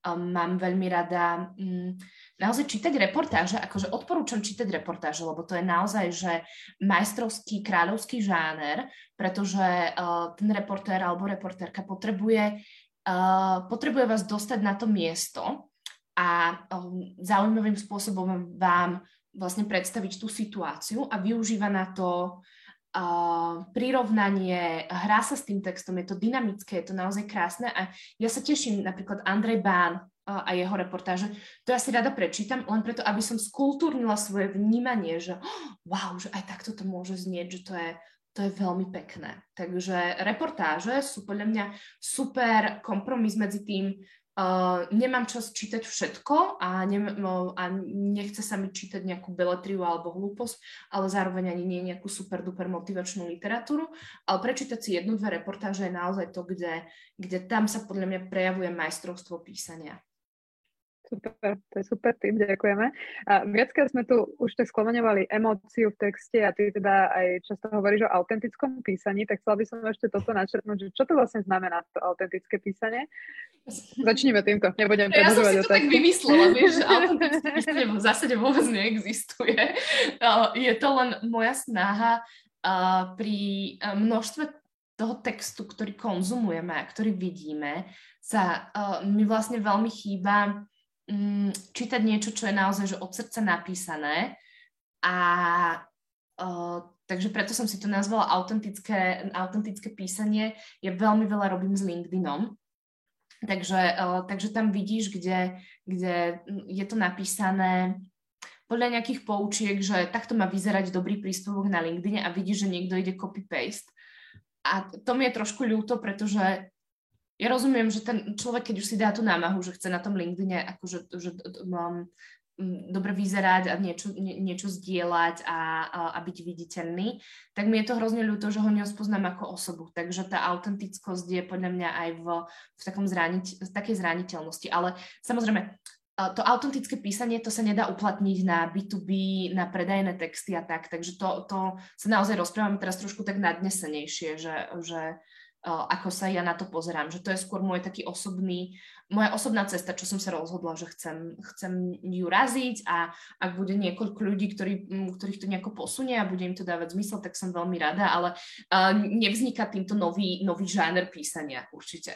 um, mám veľmi rada um, naozaj čítať reportáže, akože odporúčam čítať reportáže, lebo to je naozaj, že majstrovský, kráľovský žáner, pretože uh, ten reportér alebo reportérka potrebuje, uh, potrebuje vás dostať na to miesto a um, zaujímavým spôsobom vám vlastne predstaviť tú situáciu a využíva na to Uh, prirovnanie, hrá sa s tým textom, je to dynamické, je to naozaj krásne a ja sa teším napríklad Andrej Bán uh, a jeho reportáže, to ja si rada prečítam, len preto, aby som skultúrnila svoje vnímanie, že oh, wow, že aj takto to môže znieť, že to je, to je veľmi pekné. Takže reportáže sú podľa mňa super kompromis medzi tým, Uh, nemám čas čítať všetko a, ne, no, a nechce sa mi čítať nejakú beletriu alebo hlúposť, ale zároveň ani nie nejakú super duper motivačnú literatúru, ale prečítať si jednu, dve reportáže je naozaj to, kde, kde tam sa podľa mňa prejavuje majstrovstvo písania. Super, to je super tip, ďakujeme. A viackrát sme tu už tak skloňovali emóciu v texte a ty teda aj často hovoríš o autentickom písaní, tak chcela by som ešte toto načrtnúť, že čo to vlastne znamená to autentické písanie? Začníme týmto, nebudem ja predlžovať otázku. Ja som si to tak vymyslela, vieš, že autentické písanie v zásade vôbec neexistuje. Je to len moja snaha pri množstve toho textu, ktorý konzumujeme a ktorý vidíme, sa mi vlastne veľmi chýba čítať niečo, čo je naozaj že od srdca napísané a uh, takže preto som si to nazvala autentické, autentické písanie. Ja veľmi veľa robím s LinkedInom, takže, uh, takže tam vidíš, kde, kde je to napísané podľa nejakých poučiek, že takto má vyzerať dobrý príspevok na LinkedIne a vidíš, že niekto ide copy-paste. A to mi je trošku ľúto, pretože ja rozumiem, že ten človek, keď už si dá tú námahu, že chce na tom LinkedIne akože, že, um, dobre vyzerať a niečo, nie, niečo zdieľať a, a, a byť viditeľný, tak mi je to hrozne ľúto, že ho nerozpoznám ako osobu. Takže tá autentickosť je podľa mňa aj v, v, takom zraniteľ, v takej zraniteľnosti. Ale samozrejme, to autentické písanie, to sa nedá uplatniť na bé dva bé, na predajné texty a tak. Takže to, to sa naozaj rozprávame teraz trošku tak nadnesenejšie, že... že Uh, ako sa ja na to pozerám, že to je skôr môj taký osobný, moja osobná cesta, čo som sa rozhodla, že chcem, chcem ju raziť a ak bude niekoľko ľudí, ktorí, ktorých to nejako posunie a bude im to dávať zmysel, tak som veľmi rada, ale uh, nevzniká týmto nový, nový žáner písania, určite.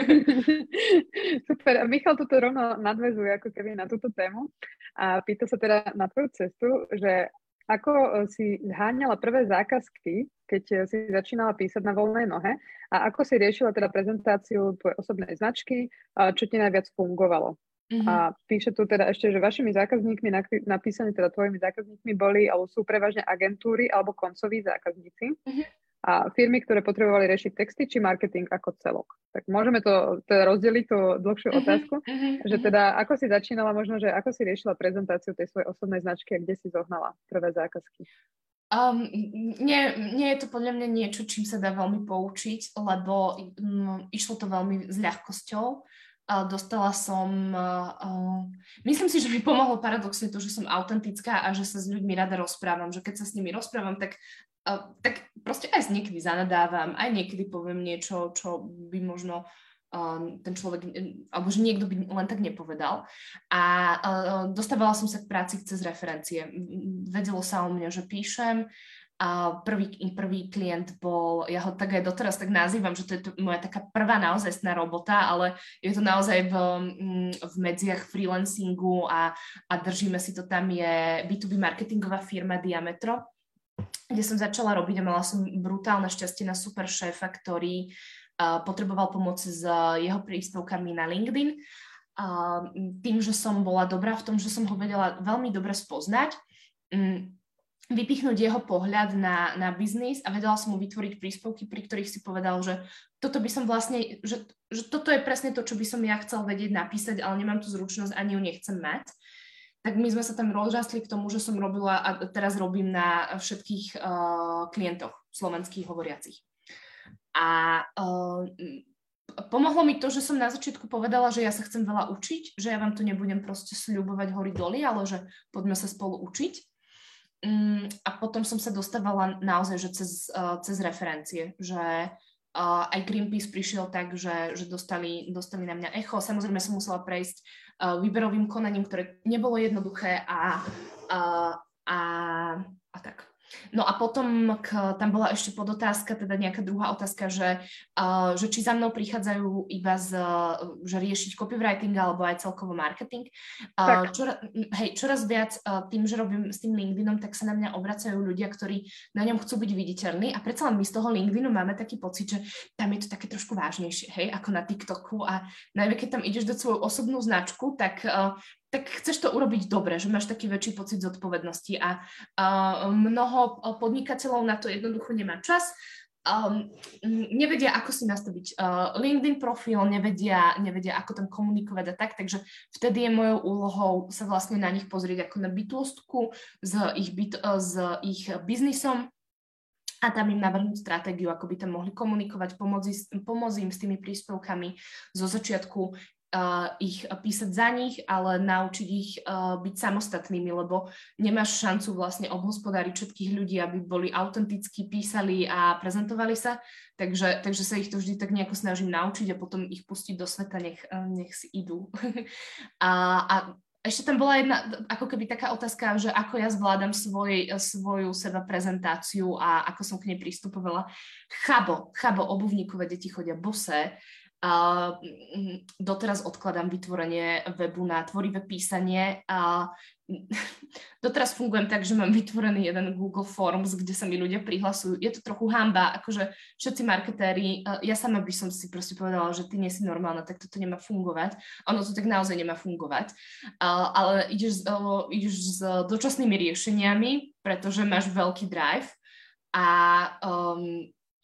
Super, Michal toto rovno nadväzuje ako keby na túto tému a pýta sa teda na tvoju cestu, že ako si zháňala prvé zákazky, keď si začínala písať na voľnej nohe a ako si riešila teda prezentáciu tvojej osobnej značky, čo ti najviac fungovalo? Mm-hmm. A píše tu teda ešte, že vašimi zákazníkmi napísaní, teda tvojimi zákazníkmi boli, alebo sú prevažne agentúry alebo koncoví zákazníci. Mm-hmm. A firmy, ktoré potrebovali riešiť texty či marketing ako celok. Tak môžeme to teda rozdeliť tú dlhšiu uh-huh, otázku, uh-huh, že teda ako si začínala, možno, že ako si riešila prezentáciu tej svojej osobnej značky a kde si zohnala prvé zákazky? Um, nie, nie je to podľa mňa niečo, čím sa dá veľmi poučiť, lebo um, išlo to veľmi s ľahkosťou. Uh, dostala som, uh, uh, myslím si, že mi pomohlo paradoxne to, že som autentická a že sa s ľuďmi rada rozprávam, že keď sa s nimi rozprávam, tak Uh, tak proste aj niekedy zanadávam, aj niekedy poviem niečo, čo by možno um, ten človek, alebo že niekto by len tak nepovedal. A uh, dostávala som sa k práci cez referencie. Vedelo sa o mne, že píšem. A prvý, prvý klient bol, ja ho tak aj doteraz tak nazývam, že to je to moja taká prvá naozajstná robota, ale je to naozaj v, v medziach freelancingu a, a držíme si to tam, je bé dva bé marketingová firma Diametro, kde som začala robiť a mala som brutálne šťastie na super šéfa, ktorý uh, potreboval pomoc s uh, jeho príspevkami na LinkedIn. Uh, tým, že som bola dobrá v tom, že som ho vedela veľmi dobre spoznať, um, vypichnúť jeho pohľad na, na biznis a vedela som mu vytvoriť príspevky, pri ktorých si povedal, že toto by som vlastne, že, že toto je presne to, čo by som ja chcel vedieť napísať, ale nemám tú zručnosť, ani ju nechcem mať. Tak my sme sa tam rozrastli k tomu, že som robila a teraz robím na všetkých uh, klientoch slovenských hovoriacich. A uh, pomohlo mi to, že som na začiatku povedala, že ja sa chcem veľa učiť, že ja vám tu nebudem proste sľubovať hory doly, ale že poďme sa spolu učiť. Um, a potom som sa dostávala naozaj že cez, uh, cez referencie, že Uh, aj Greenpeace prišiel tak, že, že dostali, dostali na mňa echo. Samozrejme som musela prejsť uh, výberovým konaním, ktoré nebolo jednoduché a, uh, a, a tak. No a potom k, tam bola ešte podotázka, teda nejaká druhá otázka, že, uh, že či za mnou prichádzajú iba z, že riešiť copywriting alebo aj celkovo marketing. Uh, čora, hej, čoraz viac uh, tým, že robím s tým LinkedInom, tak sa na mňa obracajú ľudia, ktorí na ňom chcú byť viditeľní a predsa len my z toho LinkedInu máme taký pocit, že tam je to také trošku vážnejšie, hej, ako na TikToku a najmä keď tam ideš do svoju osobnú značku, tak uh, tak chceš to urobiť dobre, že máš taký väčší pocit zodpovednosti a uh, mnoho podnikateľov na to jednoducho nemá čas. Um, nevedia, ako si nastaviť uh, LinkedIn profil, nevedia, nevedia, ako tam komunikovať a tak, takže vtedy je mojou úlohou sa vlastne na nich pozrieť ako na bytostku s ich, byt, uh, s ich biznisom a tam im navrhnúť stratégiu, ako by tam mohli komunikovať, pomôcť, pomôcť im s tými príspevkami zo začiatku, Uh, ich písať za nich, ale naučiť ich uh, byť samostatnými, lebo nemáš šancu vlastne obhospodáriť všetkých ľudí, aby boli autenticky, písali a prezentovali sa, takže, takže sa ich to vždy tak nejako snažím naučiť a potom ich pustiť do sveta, nech, uh, nech si idú. a, a ešte tam bola jedna, ako keby taká otázka, že ako ja zvládam svoj, svoju seba prezentáciu a ako som k nej pristupovala. Chabo, chabo, obuvníkové deti chodia bosé. Uh, doteraz odkladám vytvorenie webu na tvorivé písanie a doteraz fungujem tak, že mám vytvorený jeden Google Forms, kde sa mi ľudia prihlasujú. Je to trochu hanba, akože všetci marketéri, uh, ja sama by som si proste povedala, že ty nie si normálna, tak toto nemá fungovať. Ono to tak naozaj nemá fungovať. Uh, ale ideš, uh, ideš s dočasnými riešeniami, pretože máš veľký drive a, um,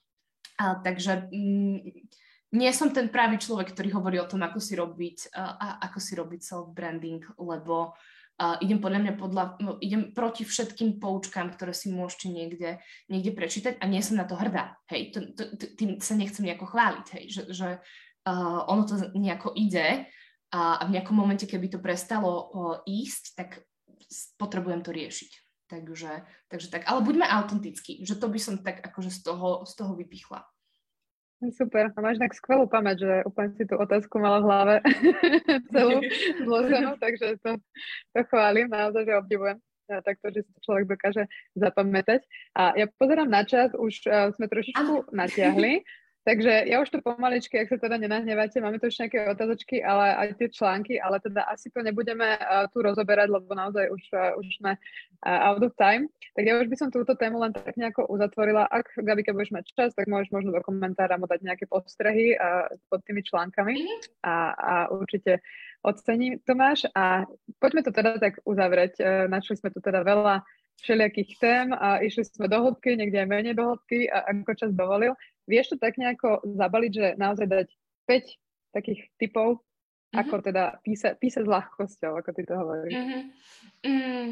a takže um, nie som ten pravý človek, ktorý hovorí o tom, ako si robiť, uh, ako si robiť self-branding, lebo uh, idem podľa mňa podľa, no, idem proti všetkým poučkám, ktoré si môžete niekde, niekde prečítať a nie som na to hrdá. Hej, to, to, tým sa nechcem nejako chváliť, hej, že, že uh, ono to nejako ide a, a v nejakom momente, keby to prestalo uh, ísť, tak potrebujem to riešiť. Takže, takže tak, ale buďme autentickí, že to by som tak akože z toho, z toho vypichla. Super, a máš tak skvelú pamäť, že úplne si tú otázku mala v hlave celú zloženú, takže to, to chválim, naozaj, že obdivujem. A takto, že si to človek dokáže zapamätať. A ja pozerám na čas, už uh, sme trošičku natiahli, takže ja už to pomaličky, ak sa teda nenahnevate, máme tu už nejaké otázočky, ale aj tie články, ale teda asi to nebudeme uh, tu rozoberať, lebo naozaj už, uh, už sme uh, out of time. Tak ja už by som túto tému len tak nejako uzatvorila. Ak, Gabika, budeš mať čas, tak môžeš možno do komentára mu dať nejaké postrehy uh, pod tými článkami a, a určite ocením, Tomáš. A poďme to teda tak uzavrieť. Uh, našli sme tu teda veľa všelijakých tém a išli sme do hĺbky, niekde aj menej do hĺbky, a ako čas dovolil. Vieš to tak nejako zabaliť, že naozaj dať päť takých typov, mm-hmm. ako teda písať, písať s ľahkosťou, ako ty to hovoríš? Mm-hmm. Mm,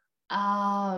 uh,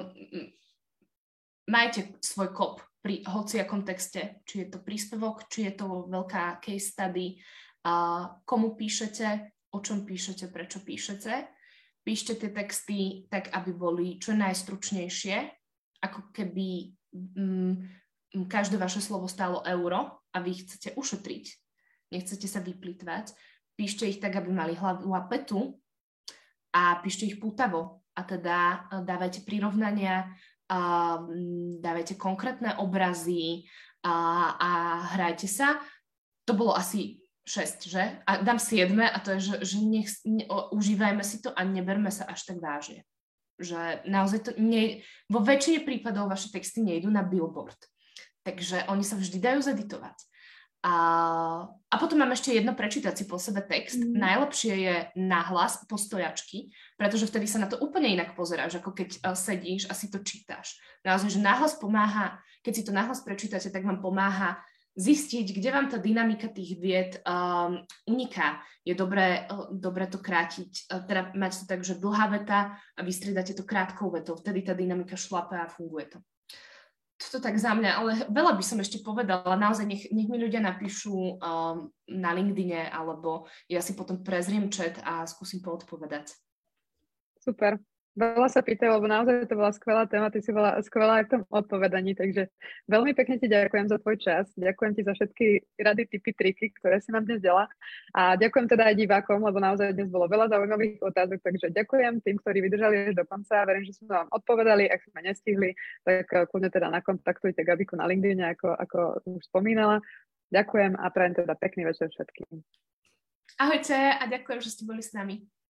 majte svoj kop pri hociakom texte, či je to príspevok, či je to veľká case study, uh, komu píšete, o čom píšete, prečo píšete. Píšte tie texty tak, aby boli čo najstručnejšie, ako keby um, každé vaše slovo stálo euro a vy chcete ušetriť, nechcete sa vyplýtvať, píšte ich tak, aby mali hlavu a petu a píšte ich pútavo a teda dávajte prirovnania, a dávajte konkrétne obrazy a, a hrajte sa. To bolo asi šesť, že? A dám siedme a to je, že, že nech, ne, užívajme si to a neberme sa až tak vážne. Že naozaj to nie, vo väčšine prípadov vaše texty nejdú na billboard. Takže oni sa vždy dajú zeditovať. A, a potom mám ešte jedno prečítať si po sebe text. Mm. Najlepšie je nahlas po stojačky, pretože vtedy sa na to úplne inak pozeráš, ako keď uh, sedíš a si to čítaš. Naozaj, že nahlas pomáha, keď si to nahlas prečítate, tak vám pomáha zistiť, kde vám tá dynamika tých vied um, uniká. Je dobré, uh, dobré to krátiť, uh, teda mať to tak, že dlhá veta a vystriedate to krátkou vetou. Vtedy tá dynamika šlape a funguje to. Toto tak za mňa, ale veľa by som ešte povedala. Naozaj nech, nech mi ľudia napíšu um, na LinkedIne, alebo ja si potom prezriem chat a skúsim poodpovedať. Super. Veľa sa pýtajú, lebo naozaj to bola skvelá téma, ty si bola skvelá aj v tom odpovedaní, takže veľmi pekne ti ďakujem za tvoj čas, ďakujem ti za všetky rady, tipy, triky, ktoré si nám dnes dala a ďakujem teda aj divákom, lebo naozaj dnes bolo veľa zaujímavých otázok, takže ďakujem tým, ktorí vydržali až do konca, verím, že sme vám odpovedali, ak sme nestihli, tak kľudne teda nakontaktujte Gabiku na LinkedIne, ako, ako už spomínala. Ďakujem a prajem teda pekný večer všetkým. Ahojte a ďakujem, že ste boli s nami.